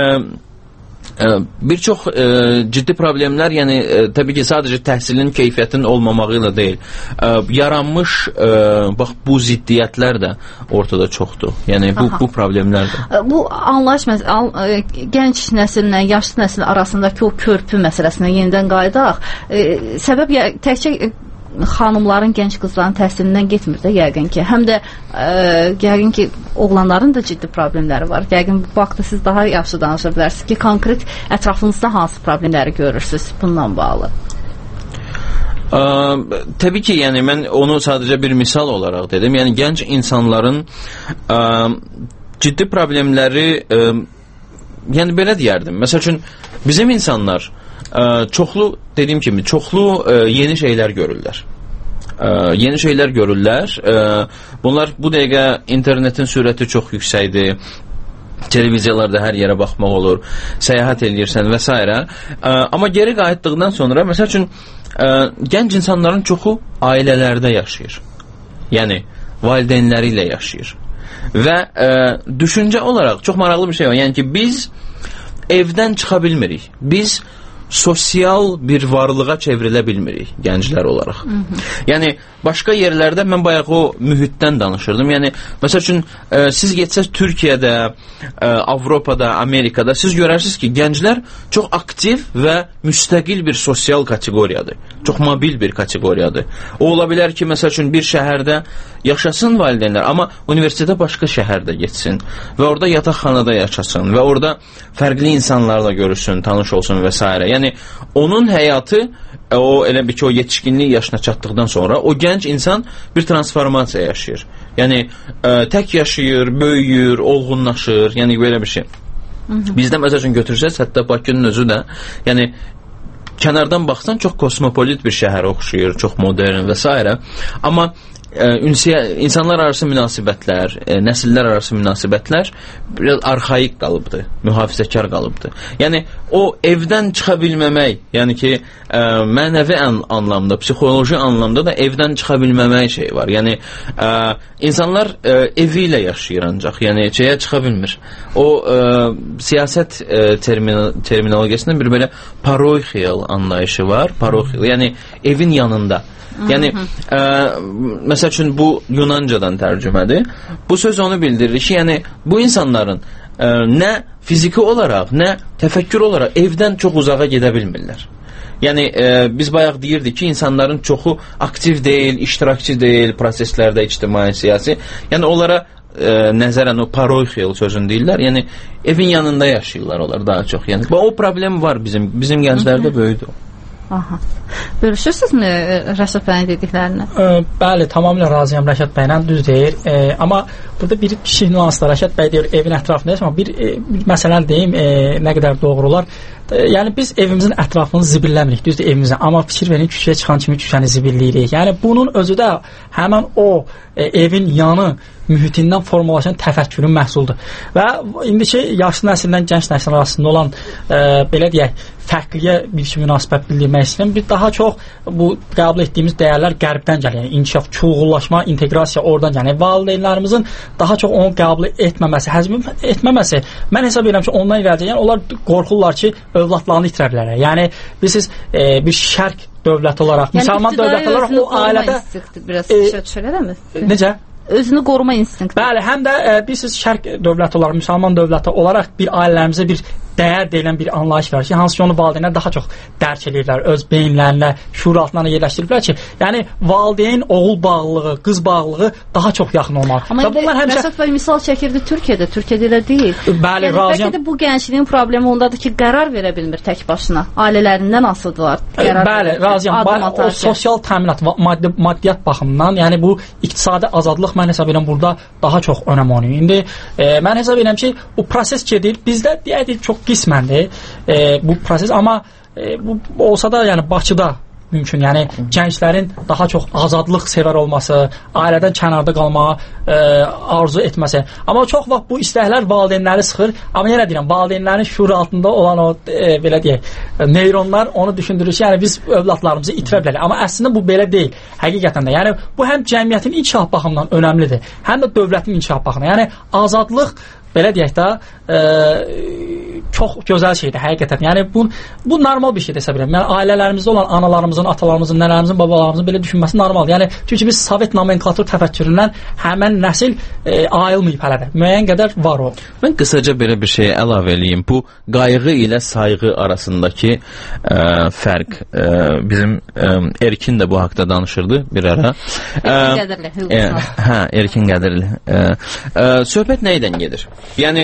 bir çox ciddi problemlər, yəni təbii ki, sadəcə təhsilin keyfiyyətinin olmamağı ilə deyil, yaranmış bax bu ziddiyyətlər də ortada çoxdur. Yəni bu problemlərdir. Bu anlayış gənc nəsillə yaşlı nəsil arasındakı o körpü məsələsinə yenidən qayıdaq. Səbəb təkcə xanımların, gənc qızların təhsilindən getmir də yəqin ki. Həm də yəqin ki, oğlanların da ciddi problemləri var. Yəqin bu haqda siz daha yaxşı danışa bilərsiniz ki, konkret ətrafınızda hansı problemləri görürsünüz bununla bağlı? Təbii ki, yəni mən onu sadəcə bir misal olaraq dedim. Yəni gənc insanların ciddi problemləri, yəni belə deyərdim. Məsəl üçün bizim insanlar çoxlu, dediyim kimi, çoxlu yeni şeylər görürlər. Yeni şeylər görürlər. Bunlar bu dəqiqə internetin sürəti çox yüksəkdir. Televiziyalarda hər yerə baxmaq olur, səyahət edirsən və s. Amma geri qayıtdıqdan sonra, məsəl üçün, gənc insanların çoxu ailələrdə yaşayır. Yəni, valideynləri ilə yaşayır. Və düşüncə olaraq çox maraqlı bir şey var. Yəni ki, biz evdən çıxa bilmirik. Biz sosial bir varlığa çevrilə bilmirik gənclər olaraq. Yəni, başqa yerlərdə mən bayaq o mühitdən danışırdım. Yəni, məsəl üçün, siz getsəz Türkiyədə, Avropada, Amerikada, siz görərsiniz ki, gənclər çox aktiv və müstəqil bir sosial kateqoriyadır. Çox mobil bir kateqoriyadır. O ola bilər ki, məsəl üçün, bir şəhərdə yaşasın valideynlər, amma universitetə başqa şəhərdə getsin və orada yataqxanada yaşasın və orada fərqli insanlarla görüşsün, tanış olsun və s. Yəni, onun həyatı, o elə bir ki, o yetişkinlik yaşına çatdıqdan sonra o gənc insan bir transformasiya yaşayır. Yəni, tək yaşayır, böyüyür, olğunlaşır, yəni belə bir şey. Bizdə məsəl üçün götürsəz, hətta Bakının özü də, yəni, kənardan baxsan çox kosmopolit bir şəhərə oxşayır, çox modern və s. Amma insanlar arası münasibətlər, nəsillər arası münasibətlər biraz arxaik qalıbdır, mühafizəkar qalıbdır. Yəni, o evdən çıxa bilməmək, yəni ki, mənəvi anlamda, psixoloji anlamda da evdən çıxa bilməmək şey var. Yəni, insanlar evi ilə yaşayır ancaq, yəni şeyə çıxa bilmir. O, siyasət terminologiyasında bir belə paroxiyal anlayışı var, paroxiyal, yəni evin yanında. Yəni, məsəl üçün, bu Yunancadan tərcümədir. Bu söz onu bildirir ki, yəni, bu insanların nə fiziki olaraq, nə təfəkkür olaraq evdən çox uzağa gedə bilmirlər. Yəni, biz bayaq deyirdik ki, insanların çoxu aktiv deyil, iştirakçı deyil proseslərdə, ictimai, siyasi. Yəni, onlara nəzərən o paroxiyal sözünü deyirlər. Yəni, evin yanında yaşayırlar onlar daha çox. Yəni, o problem var bizim gənclərdə böyüdür. Aha. Bölüşürsünüzmü Rəşad bəyin dediklərini? Bəli, tamamilə razıyam Rəşad bəylə, düz deyir. Amma burada bir kiçik nüanslar, Rəşad bəy deyir, evin ətrafında amma bir məsələni deyim, nə qədər doğru olar. Yəni, biz evimizin ətrafını zibilləmirik, düzdür evimizə, amma fikir verin, küçəyə çıxan kimi küçəni zibilləyirik. Yəni, bunun özü də həmən o evin yanı mühitindən formalaşan təfəkkürün məhsuldur. Və indiki yaşlı nəsillə gənc nəsil arasında olan, belə deyək, fərqliyə bir şey münasibət bildirmək istəyirəm. Bir daha çox bu qəbul etdiyimiz dəyərlər qərbdən gəlir. Yəni, inkişaf, çuğullaşma, inteqrasiya oradan gəlir. Valideynlərimizin daha çox onu qəbul etməməsi, həzm etməməsi, mən hesab edirəm ki, ondan irəli, yəni onlar qorxurlar ki, övladlarını itirə bilərlər. Yəni, biz bir şərq dövləti olaraq, müsəlman dövləti olaraq o ailədə... Biraz düşərəmi? Necə? Özünü qoruma instinkti. Bəli, həm də biz şərq dövləti olaraq, müsəlman dövləti olaraq bir ailəmizə bir dəyər deyilən bir anlayış var ki, hansı ki onu valideynlər daha çox dərk edirlər, öz beyinlərinə, şuur altlarına yerləşdiriblər ki, yəni valideyn oğul bağlılığı, qız bağlılığı daha çox yaxın olmalı. Amma Rəşad bəy misal çəkirdi Türkiyədə elə deyil. Bəli, yəni, bəlkə də bu gəncliyin problemi ondadır ki, qərar verə bilmir tək başına. Ailələrindən asılıdırlar. Bəli, razıyam. O sosial təminat, maddiyyat baxımından, yəni bu iqtisadi azadlıq mən hesab edirəm burada daha çox önəm oynayır. İndi mən hesab edirəm ki, bu proses gedir. Bizdə deyək çox qisməndir bu proses, amma bu olsa da yəni Bakıda mümkün. Yəni gənclərin daha çox azadlıq sevər olması, ailədən kənarda qalmağı arzu etməsi. Amma çox vaxt bu istəklər valideynləri sıxır. Amma yenə deyirəm, valideynlərin şuur altında olan o belə deyək, neyronlar onu düşündürür ki, yəni biz övladlarımızı itirə bilərik. Amma əslində bu belə deyil. Həqiqətən də. Yəni bu həm cəmiyyətin inkişaf baxımından önəmlidir, həm də dövlətin inkişaf baxımından. Yəni azadlıq belə deyək də çox gözəl şeydir həqiqətən. Yəni bu normal bir şeydir hesab edirəm. Yəni ailələrimizdə olan analarımızın, atalarımızın, nənələrimizin, babalarımızın belə düşünməsi normaldır. Yəni çünki biz Sovet nomenklatur təfəkküründən həmin nəsil ayrılmayıb hələ də. Müəyyən qədər var o. Mən qısaca belə bir şey əlavə eləyim. Bu qayğı ilə sayğı arasındakı fərq. Bizim Erkin də bu haqqda danışırdı bir ara. Erkin Qədirli. Hə, Erkin Qədirli. Söhbət nə ilə gedir? Yəni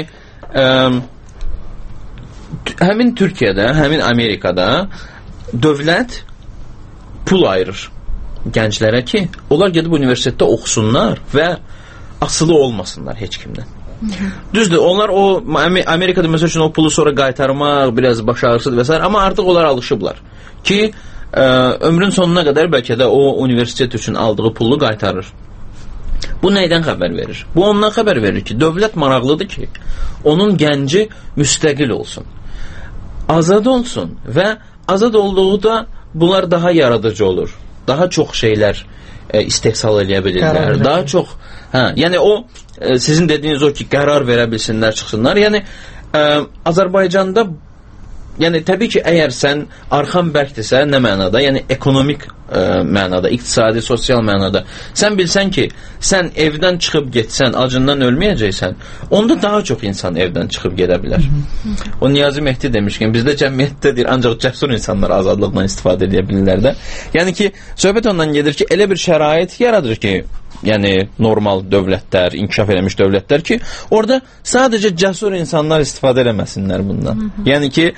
həmin Türkiyədə, həmin Amerikada dövlət pul ayırır gənclərə ki, onlar gedib universitetdə oxusunlar və asılı olmasınlar heç kimdən. Düzdür, onlar o Amerikada məsəl üçün o pulu sonra qaytarmaq biraz baş ağrısıdır və s. amma artıq onlar alışıblar ki, ömrün sonuna qədər bəlkə də o universitet üçün aldığı pulu qaytarır. Bu nəydən xəbər verir? Bu ondan xəbər verir ki, dövlət maraqlıdır ki, onun gənci müstəqil olsun, azad olsun və azad olduğu da bunlar daha yaradıcı olur. Daha çox şeylər istehsal edə bilirlər. Daha çox, yəni o sizin dediyiniz o ki, qərar verə bilsinlər, çıxsınlar. Yəni Azərbaycanda yəni təbii ki, əgər sən arxan bərkdirsə, nə mənada? Yəni ekonomik mənada, iqtisadi, sosial mənada. Sən bilsən ki, sən evdən çıxıb getsən, acından ölməyəcəksən, onda daha çox insan evdən çıxıb gedə bilər. O Niyazi Mehdi demişkən, bizdə cəmiyyətdədir, ancaq cəsur insanlar azadlıqdan istifadə edə bilirlər də. Yəni ki, söhbət ondan gedir ki, elə bir şərait yaradır ki, yəni normal dövlətlər, inkişaf eləmiş dövlətlər ki, orada sadəcə cəsur insanlar istifadə eləməsinlər bundan. Yəni ki,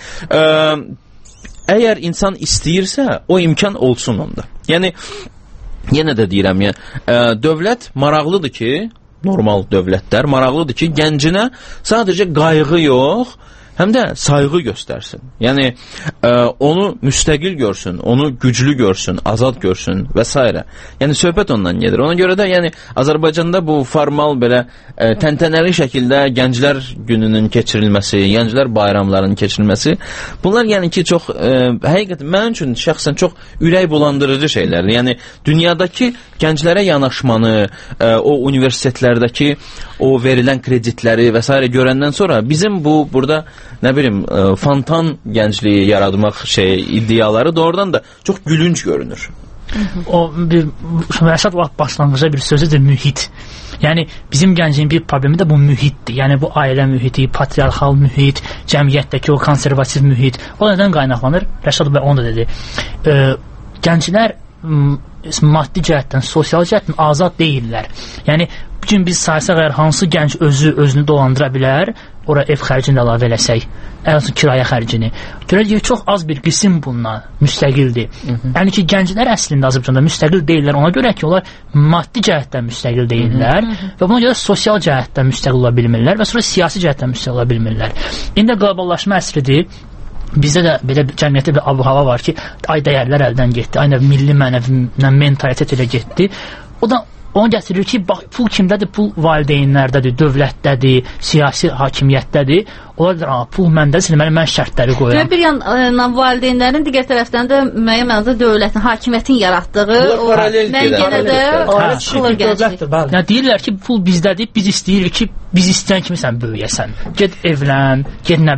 əgər insan istəyirsə, o imkan olsun onda. Yəni, yenə də deyirəm, dövlət maraqlıdır ki, normal dövlətlər maraqlıdır ki, gəncinə sadəcə qayğı yox, həm də sayğı göstərsin. Yəni, onu müstəqil görsün, onu güclü görsün, azad görsün və s. Yəni, söhbət ondan gedir. Ona görə də, yəni, Azərbaycanda bu formal belə təntənəli şəkildə gənclər gününün keçirilməsi, gənclər bayramlarının keçirilməsi, bunlar yəni ki, çox, həqiqətən, mən üçün şəxsən çox ürək bulandırıcı şeylərdir. Yəni, dünyadakı gənclərə yanaşmanı, o universitetlərdəki o verilən kreditləri və s. görəndən sonra bizim bu, burada nə bilim, fontan gəncliyi yaratmaq iddiaları doğrudan da çox gülünc görünür. O bir əsas vaxt başlanğıca bir sözüdür mühit. Yəni bizim gəncliyin bir problemi də bu mühitdir. Yəni bu ailə mühiti, patriarxal mühit, cəmiyyətdəki o konservativ mühit. O nədən qaynaqlanır? Rəşad bəy onu da dedi. Gənclər maddi cəhətdən, sosial cəhətdən azad deyirlər. Yəni bugün biz sayısaq əgər hansı gənc özünü dolandıra bilər, ora ev xərcini əlavə eləsək, ən son kirayə xərcini. Görək ki, çox az bir qism bundan müstəqildir. Yəni ki, gənclər əslində Azərbaycanda müstəqil deyirlər, ona görə ki, onlar maddi cəhətdən müstəqil deyirlər və buna görə sosial cəhətdən müstəqil ola bilmirlər və sonra siyasi cəhətdən müstəqil ola bilmirlər. İndi qloballaşma əsridir. Bizdə də belə cəmiyyətdə bir abu-hava var ki, ay dəyərlər əldən getdi, ay milli mənəvi mentalitet elə getdi. O da onu gətirir ki, bax, pul kimdədir? Pul valideynlərdədir, dövlətdədir, siyasi hakimiyyətdədir. Onlar deyir, pul məndədir, mən şərtləri qoyuram. Bir yan valideynlərin, digər tərəfdən də müəyyən mənada dövlətin, hakimiyyətin yaratdığı məngənə də çıxılır gənclik. Deyirlər ki, pul bizdədir, biz istəyirik ki, biz istəyən kimi sən böyüyəsən. Ged evlən, ged nə bilim,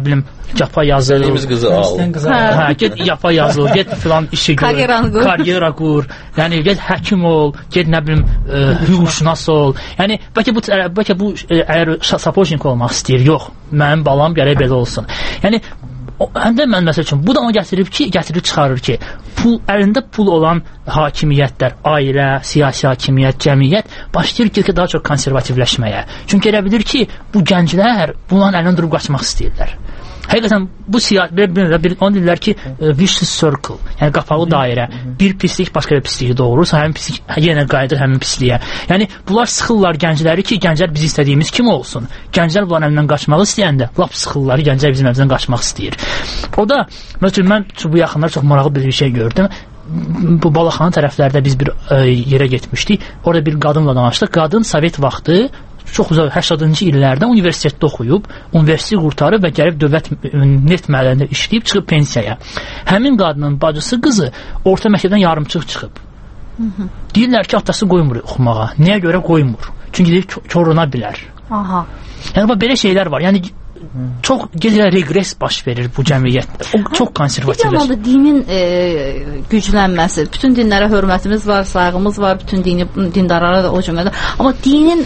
yapa yazıl. İstədiyimiz qızı al. Hə, get yapa yazıl, get filan işi gör. Karyera qur. Yəni get həkim ol, get nə bilim hüquqşünas ol. Yəni bəlkə bu əgər Sapochnik olmaq istəyir, yox. Mənim balam gərək belə olsun. Yəni həm də mən məsəl üçün bu da onu gətirib çıxarır ki, əlində pul olan hakimiyyətlər, ailə, siyasi hakimiyyət, cəmiyyət başlayır ki, daha çox konservativləşməyə. Çünki elə bilir ki, bu gənclər bunların əlindən durub qaçmaq istəyirlər. Həqiqətən bu onu deyirlər ki, vicious circle, yəni qapalı dairə. Bir pislik başqa bir pisliyi doğurursa, həmin pislik yenə qayıdır həmin pisliyə. Yəni bunlar sıxırlar gəncləri ki, gənclər biz istədiyimiz kimi olsun. Gənclər bunların əlindən qaçmaq istəyəndə, lap sıxırlar, gənclər bizim əlimizdən qaçmaq istəyir. O da, məsələn, mən bu yaxınlar çox maraqlı bir şey gördüm. Bu Balaxanı tərəflərdə biz bir yerə getmişdik. Orada bir qadınla danışdıq. Qadın Sovet vaxtı çox uzaq 80-cı illərdə universitetdə oxuyub, universiteti qurtarıb və gəlib dövlət neft müəllimində işləyib çıxıb pensiyaya. Həmin qadının bacısı qızı orta məktəbdən yarımçıq çıxıb. Deyirlər ki, atası qoymur oxumağa. Nəyə görə qoymur? Çünki deyir, koruna bilər. Aha. Yəni belə şeylər var. Yəni çox regress baş verir bu cəmiyyətdə. O çox konservativləşir. Bir də dinin güclənməsi, bütün dinlərə hörmətimiz var, sayğımız var, bütün dindarlara da o cümlədə. Amma dinin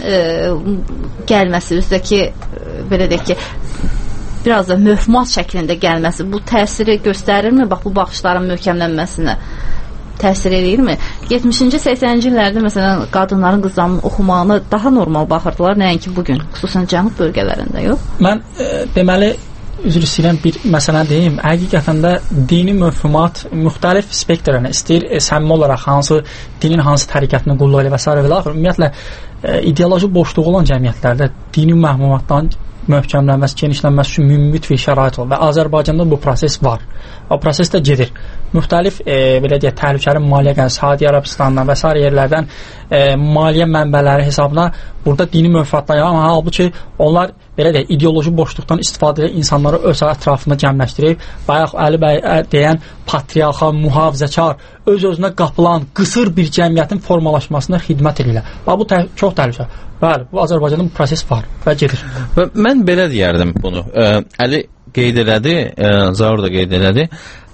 gəlməsi, üzdəki belə deyək ki, biraz da möhmat şəklində gəlməsi bu təsiri göstərirmi? Bax, bu baxışların möhkəmlənməsinə təsir edirmi? 70-ci, 80-ci illərdə məsələn qadınların, qızların oxumağına daha normal baxırdılar, nəinki bugün, xüsusən cənub bölgələrində, yox? Mən deməli üzr istəyirəm bir məsələ deyim. Həqiqətən də dini məfhumat müxtəlif spektrlərini istəyir, səmimi olaraq hansı dinin hansı tərəqqətini qulluq elə və s. və axır. Ümumiyyətlə ideoloji boşluğu olan cəmiyyətlərdə dini məfhumatdan möhkəmlənməsi, genişlənməsi üçün mümkün bir şərait olur və Azərbaycanda bu proses var. O proses də gedir. Müxtəlif belə deyək, təhlükəli maliyyə gəlir, Saudi Ərəbistandan və s. yerlərdən maliyyə mənbələri hesabına burada dini məfhumatlar var, amma halbuki onlar belə deyək, ideoloji boşluqdan istifadə edən insanları öz ətrafında cəmləşdirib, bayaq Əli bəy deyən patriarxal, mühafizəkar, öz-özünə qapılan, qısır bir cəmiyyətin formalaşmasına xidmət edirlər. Bu çox təhlükə. Bəli, bu Azərbaycanda bu proses var və gedir. Və mən belə deyərdim bunu. Əli qeyd elədi, Zaur da qeyd elədi.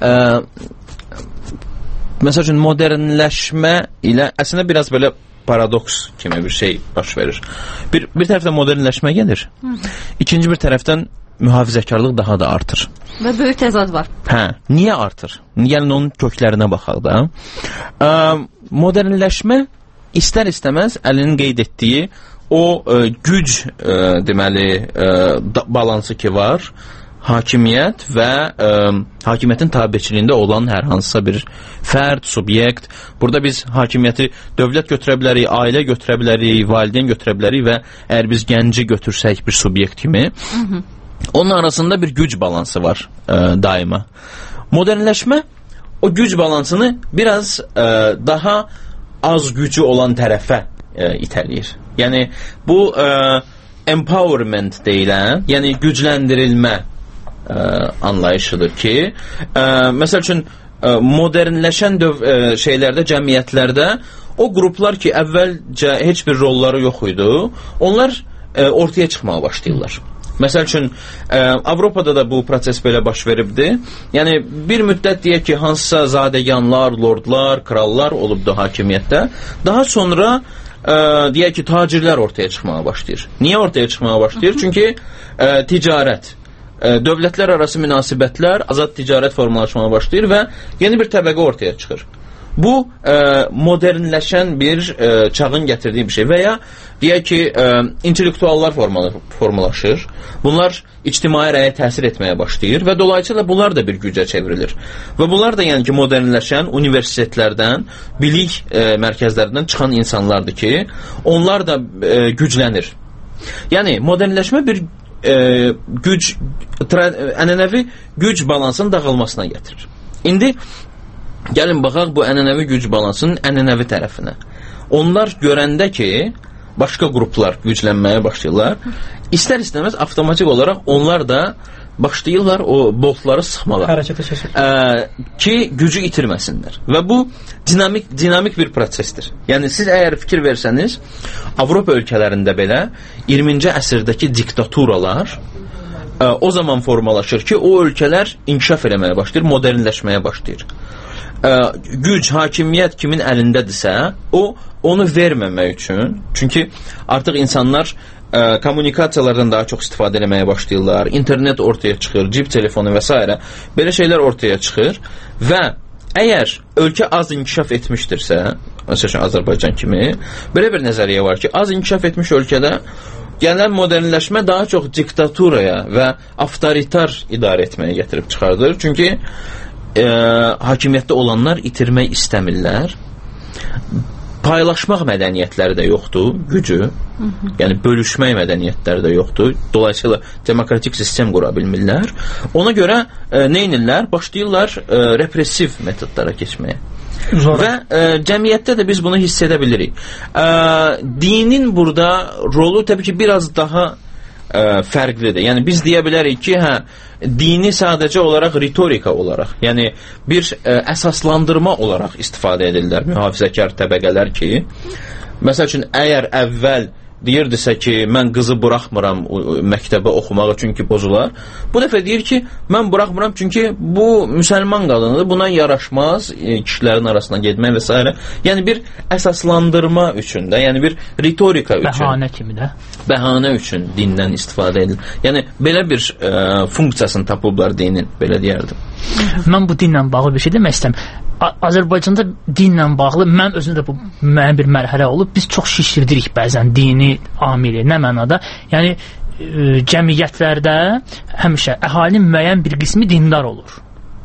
Məsəl üçün modernləşmə ilə əslində biraz belə paradoks kimi bir şey baş verir. Bir tərəfdən modernləşmə gedir. İkinci bir tərəfdən mühafizəkarlıq daha da artır. Və böyük təzad var. Hə, niyə artır? Gəlin onun köklərinə baxaq da. Modernləşmə istər-istəməz Əlinin qeyd etdiyi o güc deməli balansı ki var, hakimiyyət və hakimiyyətin tabeçiliyində olan hər hansısa bir fərd, subyekt. Burada biz hakimiyyəti dövlət götürə bilərik, ailə götürə bilərik, valideyn götürə bilərik və əgər biz gənci götürsək bir subyekt kimi, onun arasında bir güc balansı var daima. Modernləşmə o güc balansını biraz daha az gücü olan tərəfə itələyir. Yəni bu empowerment deyilən, yəni gücləndirilmə anlayışıdır ki, məsəl üçün modernləşən şeylərdə, cəmiyyətlərdə o qruplar ki, əvvəlcə heç bir rolları yox idi, onlar ortaya çıxmağa başlayırlar. Məsəl üçün, Avropada da bu proses belə baş veribdi. Yəni, bir müddət deyək ki, hansısa zadəganlar, lordlar, krallar olubdu hakimiyyətdə. Daha sonra deyək ki, tacirlər ortaya çıxmağa başlayır. Niyə ortaya çıxmağa başlayır? Çünki ticarət, dövlətlər arası münasibətlər, azad ticarət formalaşmağa başlayır və yeni bir təbəqə ortaya çıxır. Bu, modernləşən bir çağın gətirdiyi bir şey və ya deyək ki, intellektuallar formalaşır. Bunlar ictimai rəyə təsir etməyə başlayır və dolayısıyla bunlar da bir gücə çevrilir. Və bunlar da yəni ki, modernləşən universitetlərdən, bilik mərkəzlərindən çıxan insanlardır ki, onlar da güclənir. Yəni, modernləşmə bir ənənəvi güc balansının dağılmasına gətirir. İndi gəlin baxaq bu ənənəvi güc balansının ənənəvi tərəfinə. Onlar görəndə ki, başqa qruplar güclənməyə başlayırlar, istər-istəməz avtomatik olaraq onlar da başlayırlar o boltları sıxmağa. Hərəkətə keçir. Ki, gücü itirməsinlər. Və bu dinamik bir prosesdir. Yəni, siz əgər fikir versəniz, Avropa ölkələrində belə 20-ci əsrdəki diktaturalar o zaman formalaşır ki, o ölkələr inkişaf eləməyə başlayır, modernləşməyə başlayır. Güc, hakimiyyət kimin əlindədirsə, onu verməmək üçün, çünki artıq insanlar kommunikasiyalardan daha çox istifadə eləməyə başlayırlar, internet ortaya çıxır, cib telefonu və s. belə şeylər ortaya çıxır və əgər ölkə az inkişaf etmişdirsə, məsələn Azərbaycan kimi, belə bir nəzəriyyə var ki, az inkişaf etmiş ölkədə gələn modernləşmə daha çox diktaturaya və avtoritar idarə etməyə gətirib çıxardır. Çünki hakimiyyətdə olanlar itirmək istəmirlər. Paylaşmaq mədəniyyətləri də yoxdur, gücü. Yəni bölüşmək mədəniyyətləri də yoxdur. Dolayısıyla demokratik sistem qura bilmirlər. Ona görə neynirlər? Başlayırlar repressiv metodlara keçməyə. Və cəmiyyətdə də biz bunu hiss edə bilirik. Dinin burada rolu təbii ki biraz daha fərqlidir. Yəni biz deyə bilərik ki, dini sadəcə olaraq ritorika olaraq, yəni bir əsaslandırma olaraq istifadə edirlər mühafizəkar təbəqələr ki, məsəl üçün əgər əvvəl deyirdisə ki, mən qızı buraxmıram məktəbə oxumağı çünki pozular, bu dəfə deyir ki, mən buraxmıram çünki bu müsəlman qadınıdır, buna yaraşmaz kişilərin arasına getmək və s. Yəni bir əsaslandırma üçün də, yəni bir ritorika üçün, bəhanə kimi də, bəhanə üçün dindən istifadə edilir. Yəni belə bir funksiyasını tapıblar dinin, belə deyərdim. Mən bu dinlə bağlı bir şey demək istəyirəm. Azərbaycanda dinlə bağlı mən özümdə bu müəyyən bir mərhələ olub, biz çox şişirdirik bəzən dini amili, nə mənada? Yəni cəmiyyətlərdə həmişə əhalinin müəyyən bir qismi dindar olur.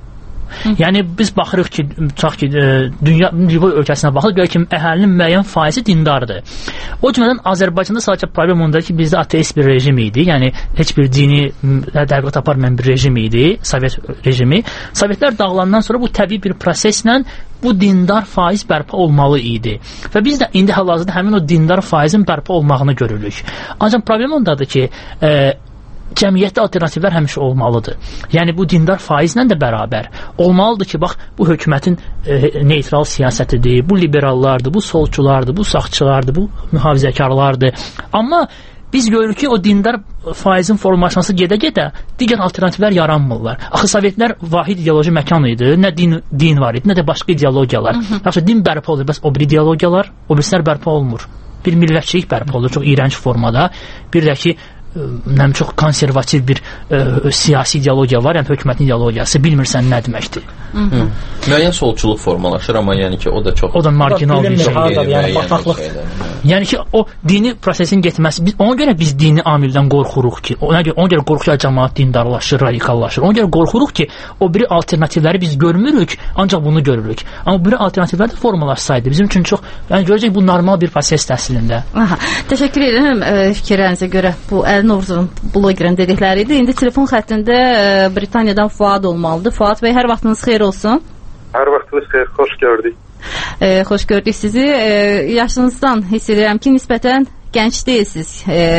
Yəni biz baxırıq ki, tutaq ki, dünya ölkəsinə baxırıq, görək ki, əhalinin müəyyən faizi dindardır. O cümlədən Azərbaycanda sadəcə problem ondadır ki, bizdə ateist bir rejim idi, yəni heç bir dini dəqiqət aparmayan bir rejim idi, Sovet rejimi. Sovetlər dağılandan sonra bu təbii bir proseslə bu dindar faiz bərpa olmalı idi. Və biz də indi hal-hazırda həmin o dindar faizin bərpa olmağını görürük. Ancaq problem ondadır ki, cəmiyyətdə alternativlər həmişə olmalıdır. Yəni bu dindar faizlə də bərabər olmalıdır ki, bax bu hökumətin neytral siyasətidir, bu liberallardır, bu solçulardır, bu sağçılardır, bu mühafizəkarlardır. Amma biz görürük ki, o dindar faizin formalaşması gedə-gedə digər alternativlər yaranmırlar. Axı Sovetlər vahid ideoloji məkan idi, nə din var idi, nə də başqa ideologiyalar. Yaxşı, din bərpa olur, bəs o bir ideologiyalar, o birislər bərpa olmur. Bir millətçilik bərpa olur, çox iyrənc formada. Bir də ki, çox konservativ bir siyasi ideologiya var, yəni hökumətin ideologiyası, bilmirsən nə deməkdir. Müəyyən solçuluq formalaşır, amma yəni ki, o da çox... O da marginal bir şey. Yəni ki, o dini prosesin getməsi, ona görə biz dini amildən qorxuruq ki, ona görə qorxuya cəmaat dindarlaşır, radikallaşır. Ona görə qorxuruq ki, o biri alternativləri biz görmürük, ancaq bunu görürük. Amma biri alternativlər də formalaşsaydı, bizim üçün çox, yəni görəcək bu normal bir proses əslində. Təşəkkür edirəm fikirlərinizə görə. Bu Novruzun blogerin dedikləri idi. İndi telefon xəttində Britaniyadan Fuad olmalıdır. Fuad bəy, hər vaxtınız xeyir olsun. Hər vaxtınız xeyir, xoş gördük. Xoş gördük sizi. Yaşınızdan hiss edirəm ki, nisbətən gənc deyilsiniz.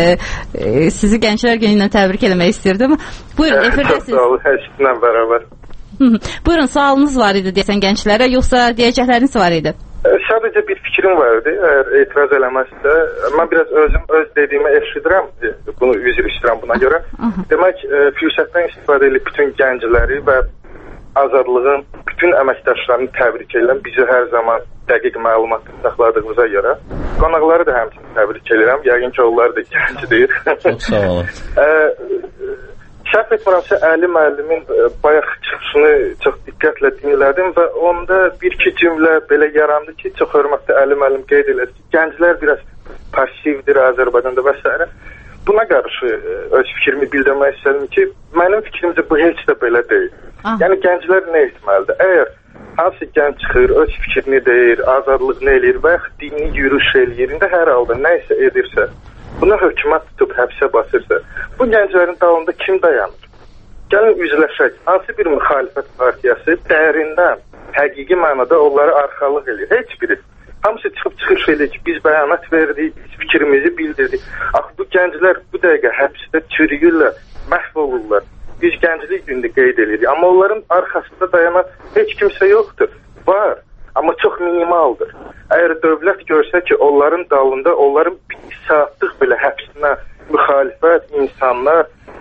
Sizi Gənclər Günü ilə təbrik eləmək istirdim. Buyurun, efirdəsiniz. Çox sağ olun, hər şeylə bərabər. Buyurun, sualınız var idi deyəsən gənclərə, yoxsa deyəcəkləriniz var idi? Sadəcə bir fikrim vardı, əgər etiraz eləməzsə, mən biraz öz dediyimi eşidirəm, bunu üzr istəyirəm buna görə. Demək, fürsətdən istifadə edib bütün gəncləri və azadlığın bütün əməkdaşlarını təbrik edirəm. Bizi hər zaman dəqiq məlumat saxladığımıza görə. Qonaqları da həmçinin təbrik edirəm. Yəqin ki, onlar da gəncdir. Çox sağ olun. Şərh etmirəmsə, Əli müəllimin bayaq çıxışını çox diqqətlə dinlədim və onda bir-iki cümlə belə yarandı ki, çox hörmətli Əli müəllim qeyd elədi ki, gənclər biraz passivdir Azərbaycanda və s. Buna qarşı öz fikrimi bildirmək istədim ki, mənim fikrimcə bu heç də belə deyil. Yəni gənclər nə etməlidir? Əgər hansı gənc çıxır, öz fikrini deyir, azadlığını eləyir və yaxud dini yürüyüş eləyir, indi hər halda nə isə edirsə, buna hökumət tutub həbsə basırsa, bu gənclərin dalında kim dayanır? Gəlin üzləşək. Hansı bir müxalifət partiyası dərindən, həqiqi mənada onları arxalıq eləyir? Heç biri. Hamısı çıxış eləyir ki, biz bəyanat verdik, biz fikrimizi bildirdik. Axı bu gənclər bu dəqiqə həbsdə çürüyürlər, məhv olurlar. Biz gənclik günü qeyd edirik. Amma onların arxasında dayanan heç kimsə yoxdur. Var. Amma çox minimaldır. Əgər dövlət görsə ki, onların dalında, onların bir saatlıq belə həbsinə müxalifət, insanlar,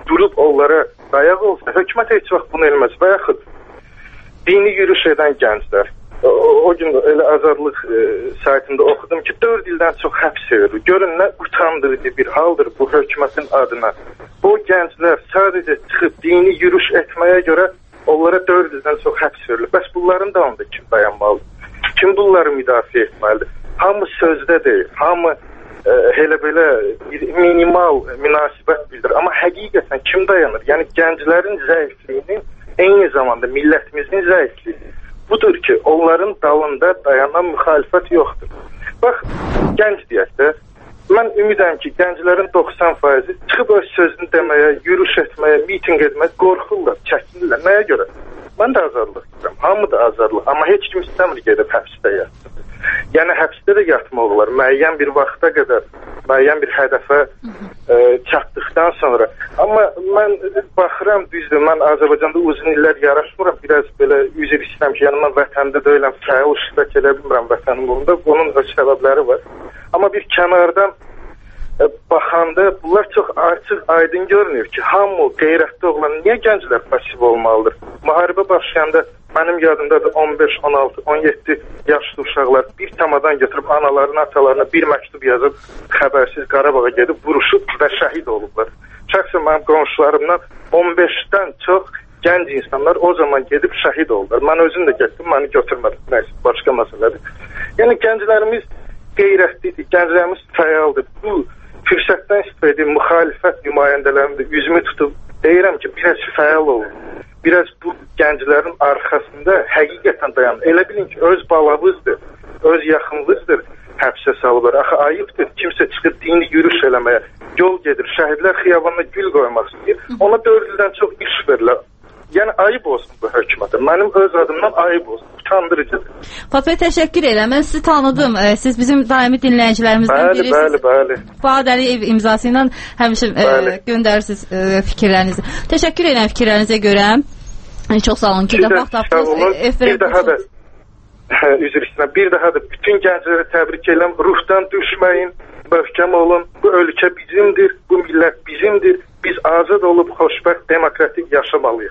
durub onlara dayaq olsa, hökumət heç vaxt bunu eləməz. Və yaxud dini yürüyüş edən gənclər. O gün elə Azadlıq saytında oxudum ki, 4 ildən çox həbs verir. Görün nə utandırıcı bir haldır bu hökumətin adına. Bu gənclər sadəcə çıxıb dini yürüyüş etməyə görə onlara 4 ildən çox həbs verilir. Bəs bunların dalında kim dayanmalıdır? Kim bunları müdafiə etməlidir? Hamı sözdə deyil, hamı elə belə bir minimal münasibət bildirir. Amma həqiqətən kim dayanır? Yəni gənclərin zəifliyinin eyni zamanda millətimizin zəifliyi budur ki, onların dalında dayanan müxalifət yoxdur. Bax, gənc deyək də, mən ümidəm ki, gənclərin 90% çıxıb öz sözünü deməyə, yürüyüş etməyə, miting etməyə qorxurlar, çəkinirlər. Nəyə görə? Mən də azadlıq istəyirəm, hamı da azadlıq. Amma heç kim istəmir gedib həbsdə yatsın. Yəni, həbsdə də yatmaq olar. Müəyyən bir vaxta qədər, müəyyən bir hədəfə çatdıqdan sonra. Amma mən baxıram, düzdür, mən Azərbaycanda uzun illər yaraşmıram. Biraz belə üzr istəyirəm ki, yəni mən vətəndə deyiləm, fəal iştirak edə bilmirəm vətənin uğrunda. Bunun öz səbəbləri var. Amma bir kənardan baxanda bunlar çox açıq, aydın görünür ki, hamı qeyrətli oğlan niyə gənclər pasiv olmalıdır? Müharibə başlayanda mənim yadımdadır 15, 16, 17 yaşlı uşaqlar bir tamadan götürüb analarına, atalarına bir məktub yazıb xəbərsiz Qarabağa gedib vuruşub və şəhid olublar. Şəxsən mənim qonşularımdan 15-dən çox gənc insanlar o zaman gedib şəhid oldular. Mən özüm də getdim, məni götürmədim. Nəysə, başqa məsələdir. Yəni gənclərimiz qeyrətlidir, gənclərimiz fəaldır. Bu fürsətdən istifadə edib müxalifət nümayəndələrini üzümü tutub deyirəm ki, biraz fəal olun. Biraz bu gənclərin arxasında həqiqətən dayanın. Elə bilin ki, öz balavızdır, öz yaxınlığıdır həbsə salıblar. Axı ayıbdır, kimsə çıxıb dini yürüyüş eləməyə, yol gedir, şəhidlər xiyabanına gül qoymaq istəyir. Ona 4 ildən çox iş verirlər. Yəni ayıb olsun bu hökumətə. Mənim öz adımdan ayıb olsun. Utandırıcıdır. Fatma, təşəkkür edirəm. Mən sizi tanıdım. Siz bizim daimi dinləyicilərimizdən birisiniz. Bəli. Fuad Əliyev imzası ilə həmişə göndərirsiniz fikirlərinizi. Təşəkkür edirəm fikirlərinizə görə. Çox sağ olun ki, də vaxt tapdınız. Bir daha da üzr istəyirəm. Bir daha da bütün gəncləri təbrik edirəm. Ruhdan düşməyin, möhkəm olun. Bu ölkə bizimdir, bu millət bizimdir. Biz azad olub xoşbəxt, demokratik yaşamalıyıq.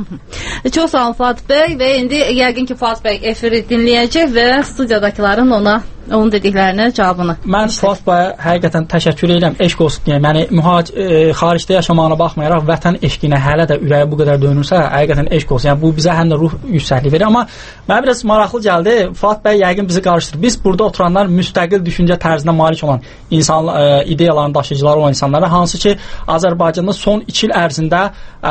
Çox sağ olun Fuad bəy və indi yəqin ki Fuad bəy efiri dinləyəcək və studiyadakıların onun dediklərinə cavabını. Mən Fuad bəyə həqiqətən təşəkkür edirəm, eşq olsun deyə. Yəni xaricdə yaşamağına baxmayaraq vətən eşqinə hələ də ürəyi bu qədər dönürsə, həqiqətən eşq olsun. Yəni bu bizə həm də ruh yüksəkliyi verir. Amma mənə biraz maraqlı gəldi. Fuad bəy yəqin bizi qarışdırır. Biz burada oturanlar müstəqil düşüncə tərzinə malik olan ideyaların daşıyıcıları olan insanlara, hansı ki Azərbaycanda son 2 il ərzində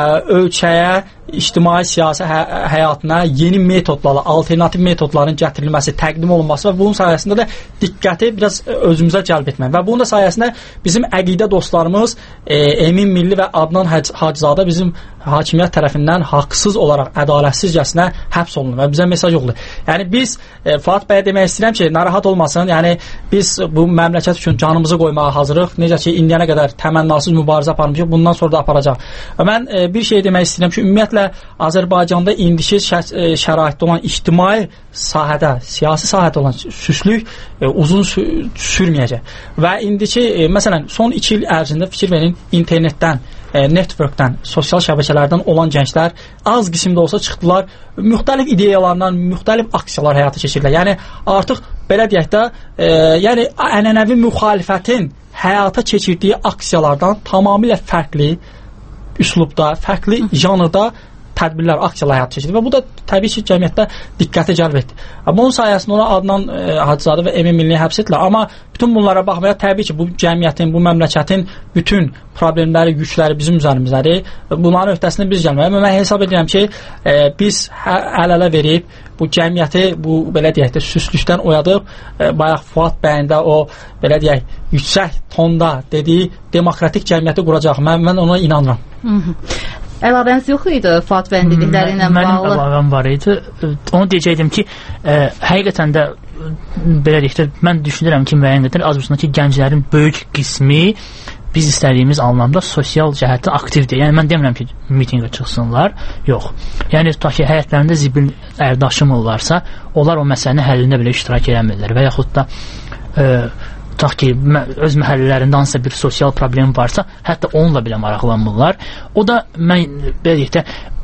ölkəyə, ictimai siyasi həyatına yeni metodlarla, alternativ metodların gətirilməsi, təqdim olunması və bunun sayəsində də diqqəti biraz özümüzə cəlb etmək. Və bunun da sayəsində bizim əqidə dostlarımız Emin Milli və Adnan Hacızadə bizim hakimiyyət tərəfindən haqsız olaraq ədalətsizcəsinə həbs olunur və bizə mesaj oldu. Yəni biz Fuad bəyə demək istəyirəm ki, narahat olmasın. Yəni biz bu məmləkət üçün canımızı qoymağa hazırıq. Necə ki indiyənə qədər təmənnasız mübarizə aparmışıq, bundan sonra da aparacaq. Və mən bir şey demək istəyirəm ki, ümumiyyətlə Azərbaycanda indiki şəraitdə olan ictimai sahədə, siyasi sahədə olan süslük uzun sürməyəcək. Və indiki məsələn son 2 il ərzində fikir verin, internetdən, networkdən, sosial şəbəkələrdən olan gənclər az qismdə olsa çıxdılar, müxtəlif ideyalarla, müxtəlif aksiyalar həyata keçirirlər. Yəni artıq belə deyək də, yəni ənənəvi müxalifətin həyata keçirdiyi aksiyalardan tamamilə fərqli üslubda, fərqli janrda tədbirlər, aksiyalar həyata keçirir və bu da təbii ki, cəmiyyətdə diqqəti cəlb etdi. Bunun sayəsində ona Adnan Hacızadə və Emin Milliyə həbs etdilər. Amma bütün bunlara baxmayaraq təbii ki, bu cəmiyyətin, bu məmləkətin bütün problemləri, yükləri bizim üzərimizdədir. Bunların öhdəsində biz gəlməliyik. Mən hesab edirəm ki, biz əl-ələ verib bu cəmiyyəti, bu belə deyək də süslükdən oyadıb, bayaq Fuad bəyin də o belə deyək yüksək tonda dediyi demokratik cəmiyyəti quracaq. Mən ona inanıram. Əlavəniz yox idi Fuad bəyin dedikləri ilə bağlı? Mənim əlavəm var idi. Onu deyəcəkdim ki, həqiqətən də belə deyək də, mən düşünürəm ki, müəyyən qədər Azərbaycandakı gənclərin böyük qismi biz istədiyimiz anlamda sosial cəhətdə aktivdir. Yəni mən demirəm ki, mitinqə çıxsınlar. Yox. Yəni tutaq ki, həyatlarında zibil daşımırlarsa, onlar o məsələnin həllində belə iştirak eləmirlər və yaxud da tutaq ki, öz məhəllələrində hansısa bir sosial problem varsa, hətta onunla belə maraqlanmırlar. O da mən belə deyək də,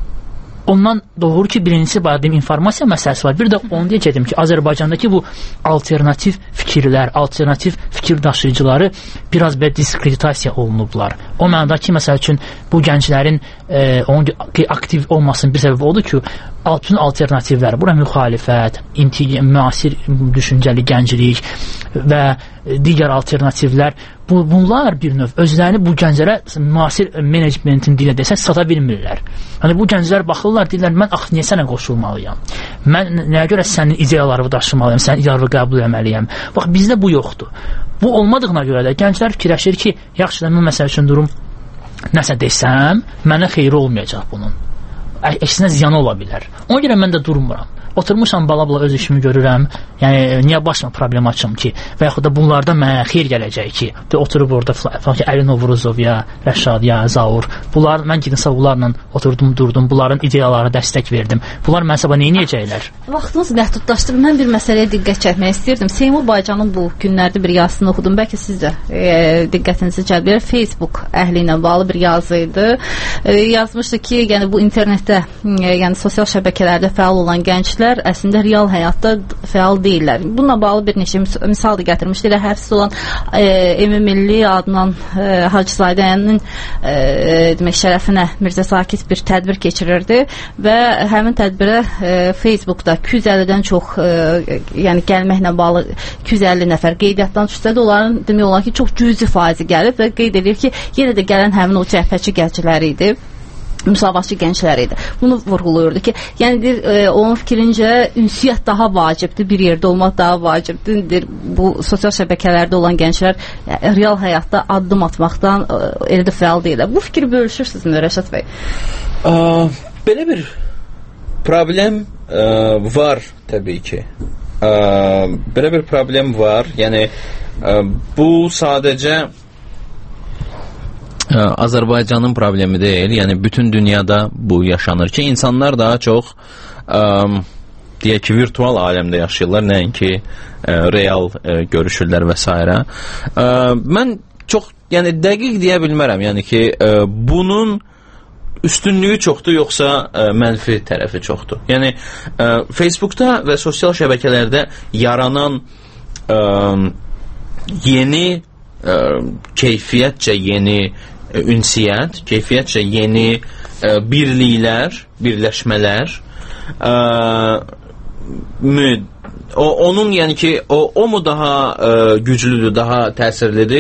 ondan doğru ki, birincisi deyim, informasiya məsələsi var. Bir də onu deyəcəkdim ki, Azərbaycandakı bu alternativ fikirlər, alternativ fikir daşıyıcıları biraz belə diskreditasiya olunublar. O mənada ki, məsəl üçün, bu gənclərin onun aktiv olmasının bir səbəbi odur ki, bütün alternativlər, bura müxalifət, müasir düşüncəli gənclik və digər alternativlər, bunlar bir növ özlərini bu gənclərə müasir menecmentin dilə desək sata bilmirlər. Yəni bu gənclər baxırlar, deyirlər, mən axı niyə sənə qoşulmalıyam? Mən nəyə görə sənin ideyalarını daşımalıyam, sənin ideyalarını qəbul etməliyəm? Bax, bizdə bu yoxdur. Bu olmadığına görə də gənclər fikirləşir ki, yaxşı da mən məsəl üçün durum nəsə desəm, mənə xeyri olmayacaq bunun. Əksinə ziyanı ola bilər. Ona görə mən də durmuram. Oturmuşam bala-bala öz işimi görürəm. Yəni, niyə başıma problem açım ki? Və yaxud da bunlardan mənə xeyir gələcək ki, oturub orada Əli Novruzov ya, Rəşad ya, Zaur. Bunlar, mən gidinsə bunlarla oturdum, durdum. Bunların ideyalarına dəstək verdim. Bunlar mən sabah neyə yiyəcəklər? Vaxtınız məhdudlaşdırır. Mən bir məsələyə diqqət çəkmək istəyirdim. Seymur Baycanın bu günlərdə bir yazısını oxudum. Bəlkə siz də diqqətinizi cəlb edir. Facebook əhli ilə bağlı bir yazı idi. Yazmışdı ki, yəni bu internetdə, yəni sosial şəbəkələrdə fəal olan gənclər əslində real həyatda fəal deyirlər. Bununla bağlı bir neçə misal da gətirmişdir. Həbs olan Emin Milli adlanan Hacızadənin demək şərəfinə Mirzə Sakit bir tədbir keçirirdi və həmin tədbirə Facebookda 250-dən çox yəni gəlməklə bağlı 250 nəfər qeydiyyatdan düşsə də onların demək olar ki, çox cüzi faizi gəlib və qeyd edir ki, yenə də gələn həmin o cəbhəçi gəncləri idi. Müsavatçı gənclər idi. Bunu vurğulayırdı ki, yəni onun fikrincə ünsiyyət daha vacibdir, bir yerdə olmaq daha vacibdir. Bu sosial şəbəkələrdə olan gənclər real həyatda addım atmaqdan elə də fəal deyirlər. Bu fikri bölüşürsünüzmü Rəşad bəy? Belə bir problem var təbii ki. Belə bir problem var. Yəni bu sadəcə Azərbaycanın problemi deyil, yəni bütün dünyada bu yaşanır ki, insanlar daha çox deyək ki, virtual aləmdə yaşayırlar, nəinki real görüşürlər və s. Mən çox, yəni dəqiq deyə bilmərəm, yəni ki, bunun üstünlüyü çoxdur, yoxsa mənfi tərəfi çoxdur. Yəni, Facebookda və sosial şəbəkələrdə yaranan yeni keyfiyyətcə yeni ünsiyyət, keyfiyyətcə yeni birliklər, birləşmələr onun yəni ki, o mu daha güclüdür, daha təsirlidir,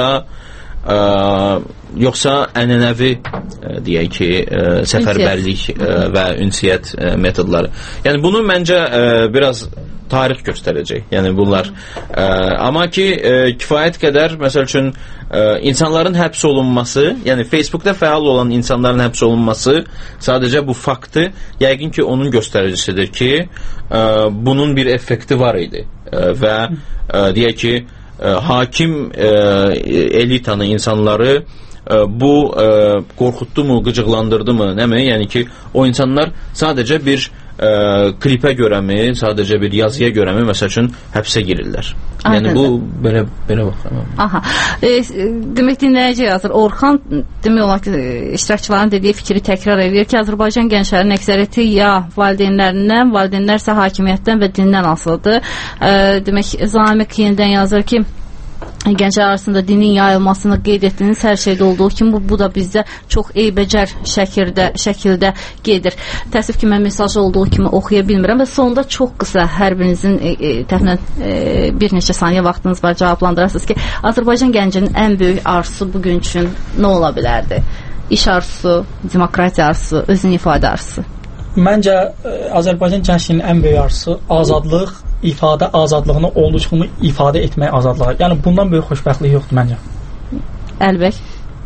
yoxsa ənənəvi deyək ki, səfərbərlik və ünsiyyət metodları. Yəni bunu məncə biraz tarix göstərəcək. Yəni bunlar amma ki, kifayət qədər məsəl üçün insanların həbs olunması, yəni Facebookda fəal olan insanların həbs olunması sadəcə bu faktı yəqin ki, onun göstəricisidir ki, bunun bir effekti var idi və deyək ki, hakim elitanı, insanları bu qorxutdu mu, qıcıqlandırdı mı, nə mi? Yəni ki, o insanlar sadəcə bir klipə görəmi, sadəcə bir yazıya görəmi məsəl üçün həbsə girirlər. Yəni bu belə baxıram. Aha. Demək dinləyici yazır. Orxan demək olar ki, iştirakçıların dediyi fikri təkrar edir ki, Azərbaycan gənclərinin əksəriyyəti ya valideynlərindən, valideynlər isə hakimiyyətdən və dindən asılıdır. Demək Zamiq yenidən yazır ki, gənclər arasında dinin yayılmasını qeyd etdiyiniz hər şeydə olduğu kimi bu da bizdə çox eybəcər şəkildə gedir. Təəssüf ki, mən mesaj olduğu kimi oxuya bilmirəm və sonda çox qısa hər birinizin təxminən bir neçə saniyə vaxtınız var, cavablandırasınız ki, Azərbaycan gəncinin ən böyük arzusu bugün üçün nə ola bilərdi? İş arzusu, demokratiya arzusu, özünü ifadə arzusu. Məncə Azərbaycan gəncliyinin ən böyük arzusu azadlıq, ifadə azadlığını olduğunu ifadə etmək azadlığı. Yəni bundan böyük xoşbəxtlik yoxdur məncə. Əlbəq.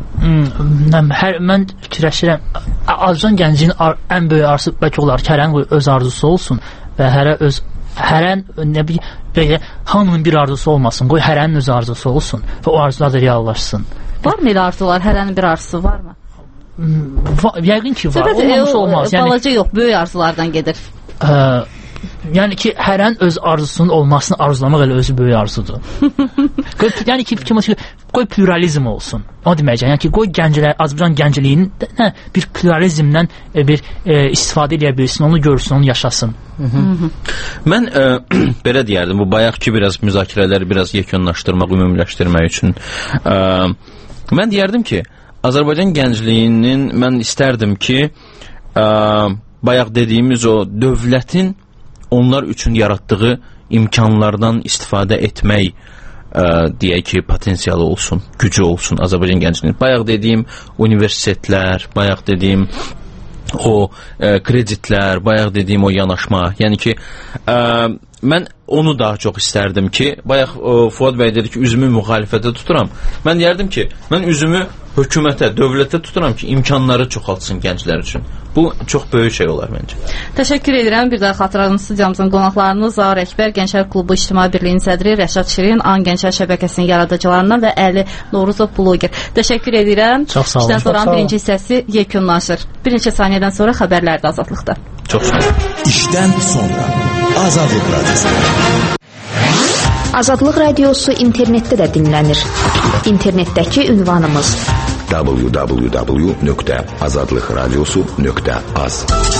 Mən fikirləşirəm, Azərbaycan gəncinin ən böyük arzusu bəlkə olar ki, hərənin öz arzusu olsun və hərən nə bileyim, hamının bir arzusu olmasın, qoy hərənin öz arzusu olsun və o arzular da reallaşsın. Varmı elə arzular? Hərənin bir arzusu varmı? Yəqin ki var, olmamış olmaz. Balaca yox, böyük arzulardan gedir. yəni ki, hərənin öz arzusunun olmasını arzulamaq elə özü böyük arzudur. Yəni ki, qoy pluralizm olsun. O deməyəcək, yəni ki, qoy gənclər, Azərbaycan gəncliyinin bir pluralizmdən bir istifadə edə bilsin, onu görsün, onu yaşasın. Mən belə deyərdim, bu bayaq ki, biraz müzakirələri biraz yekunlaşdırmaq, ümumiləşdirmək üçün. Mən deyərdim ki, Azərbaycan gəncliyinin mən istərdim ki, bayaq dediyimiz o dövlətin onlar üçün yaratdığı imkanlardan istifadə etmək deyək ki, potensialı olsun, gücü olsun Azərbaycan gəncliyinin. Bayaq dediyim universitetlər, bayaq dediyim o kreditlər, bayaq dediyim o yanaşma, yəni ki, mən onu daha çox istərdim ki, bayaq Fuad bəy dedi ki, üzümü müxalifətə tuturam. Mən deyərdim ki, mən üzümü hökumətə, dövlətə tuturam ki, imkanları çoxaltsın gənclər üçün. Bu çox böyük şey olar məncə. Təşəkkür edirəm. Bir daha xatırladım, studiyamızın qonaqlarını Zaur Əkbər, Gənclər Klubu İctimai Birliyinin sədri, Rəşad Şirin, An Gənclər şəbəkəsinin yaradıcılarından və Əli Novruzov bloger. Təşəkkür edirəm. Çox sağ olun. İşdən sonra birinci hissəsi yekunlaşır. Bir neçə saniyədən sonra xəbərlər də azadlıqda. Çox sağ olun. İşdən sonra Azadlıq Radiosu. Azadlıq Radiosu internetdə də dinlənir. İnternetdəki ünvanımız www.azadlıqradiosu.az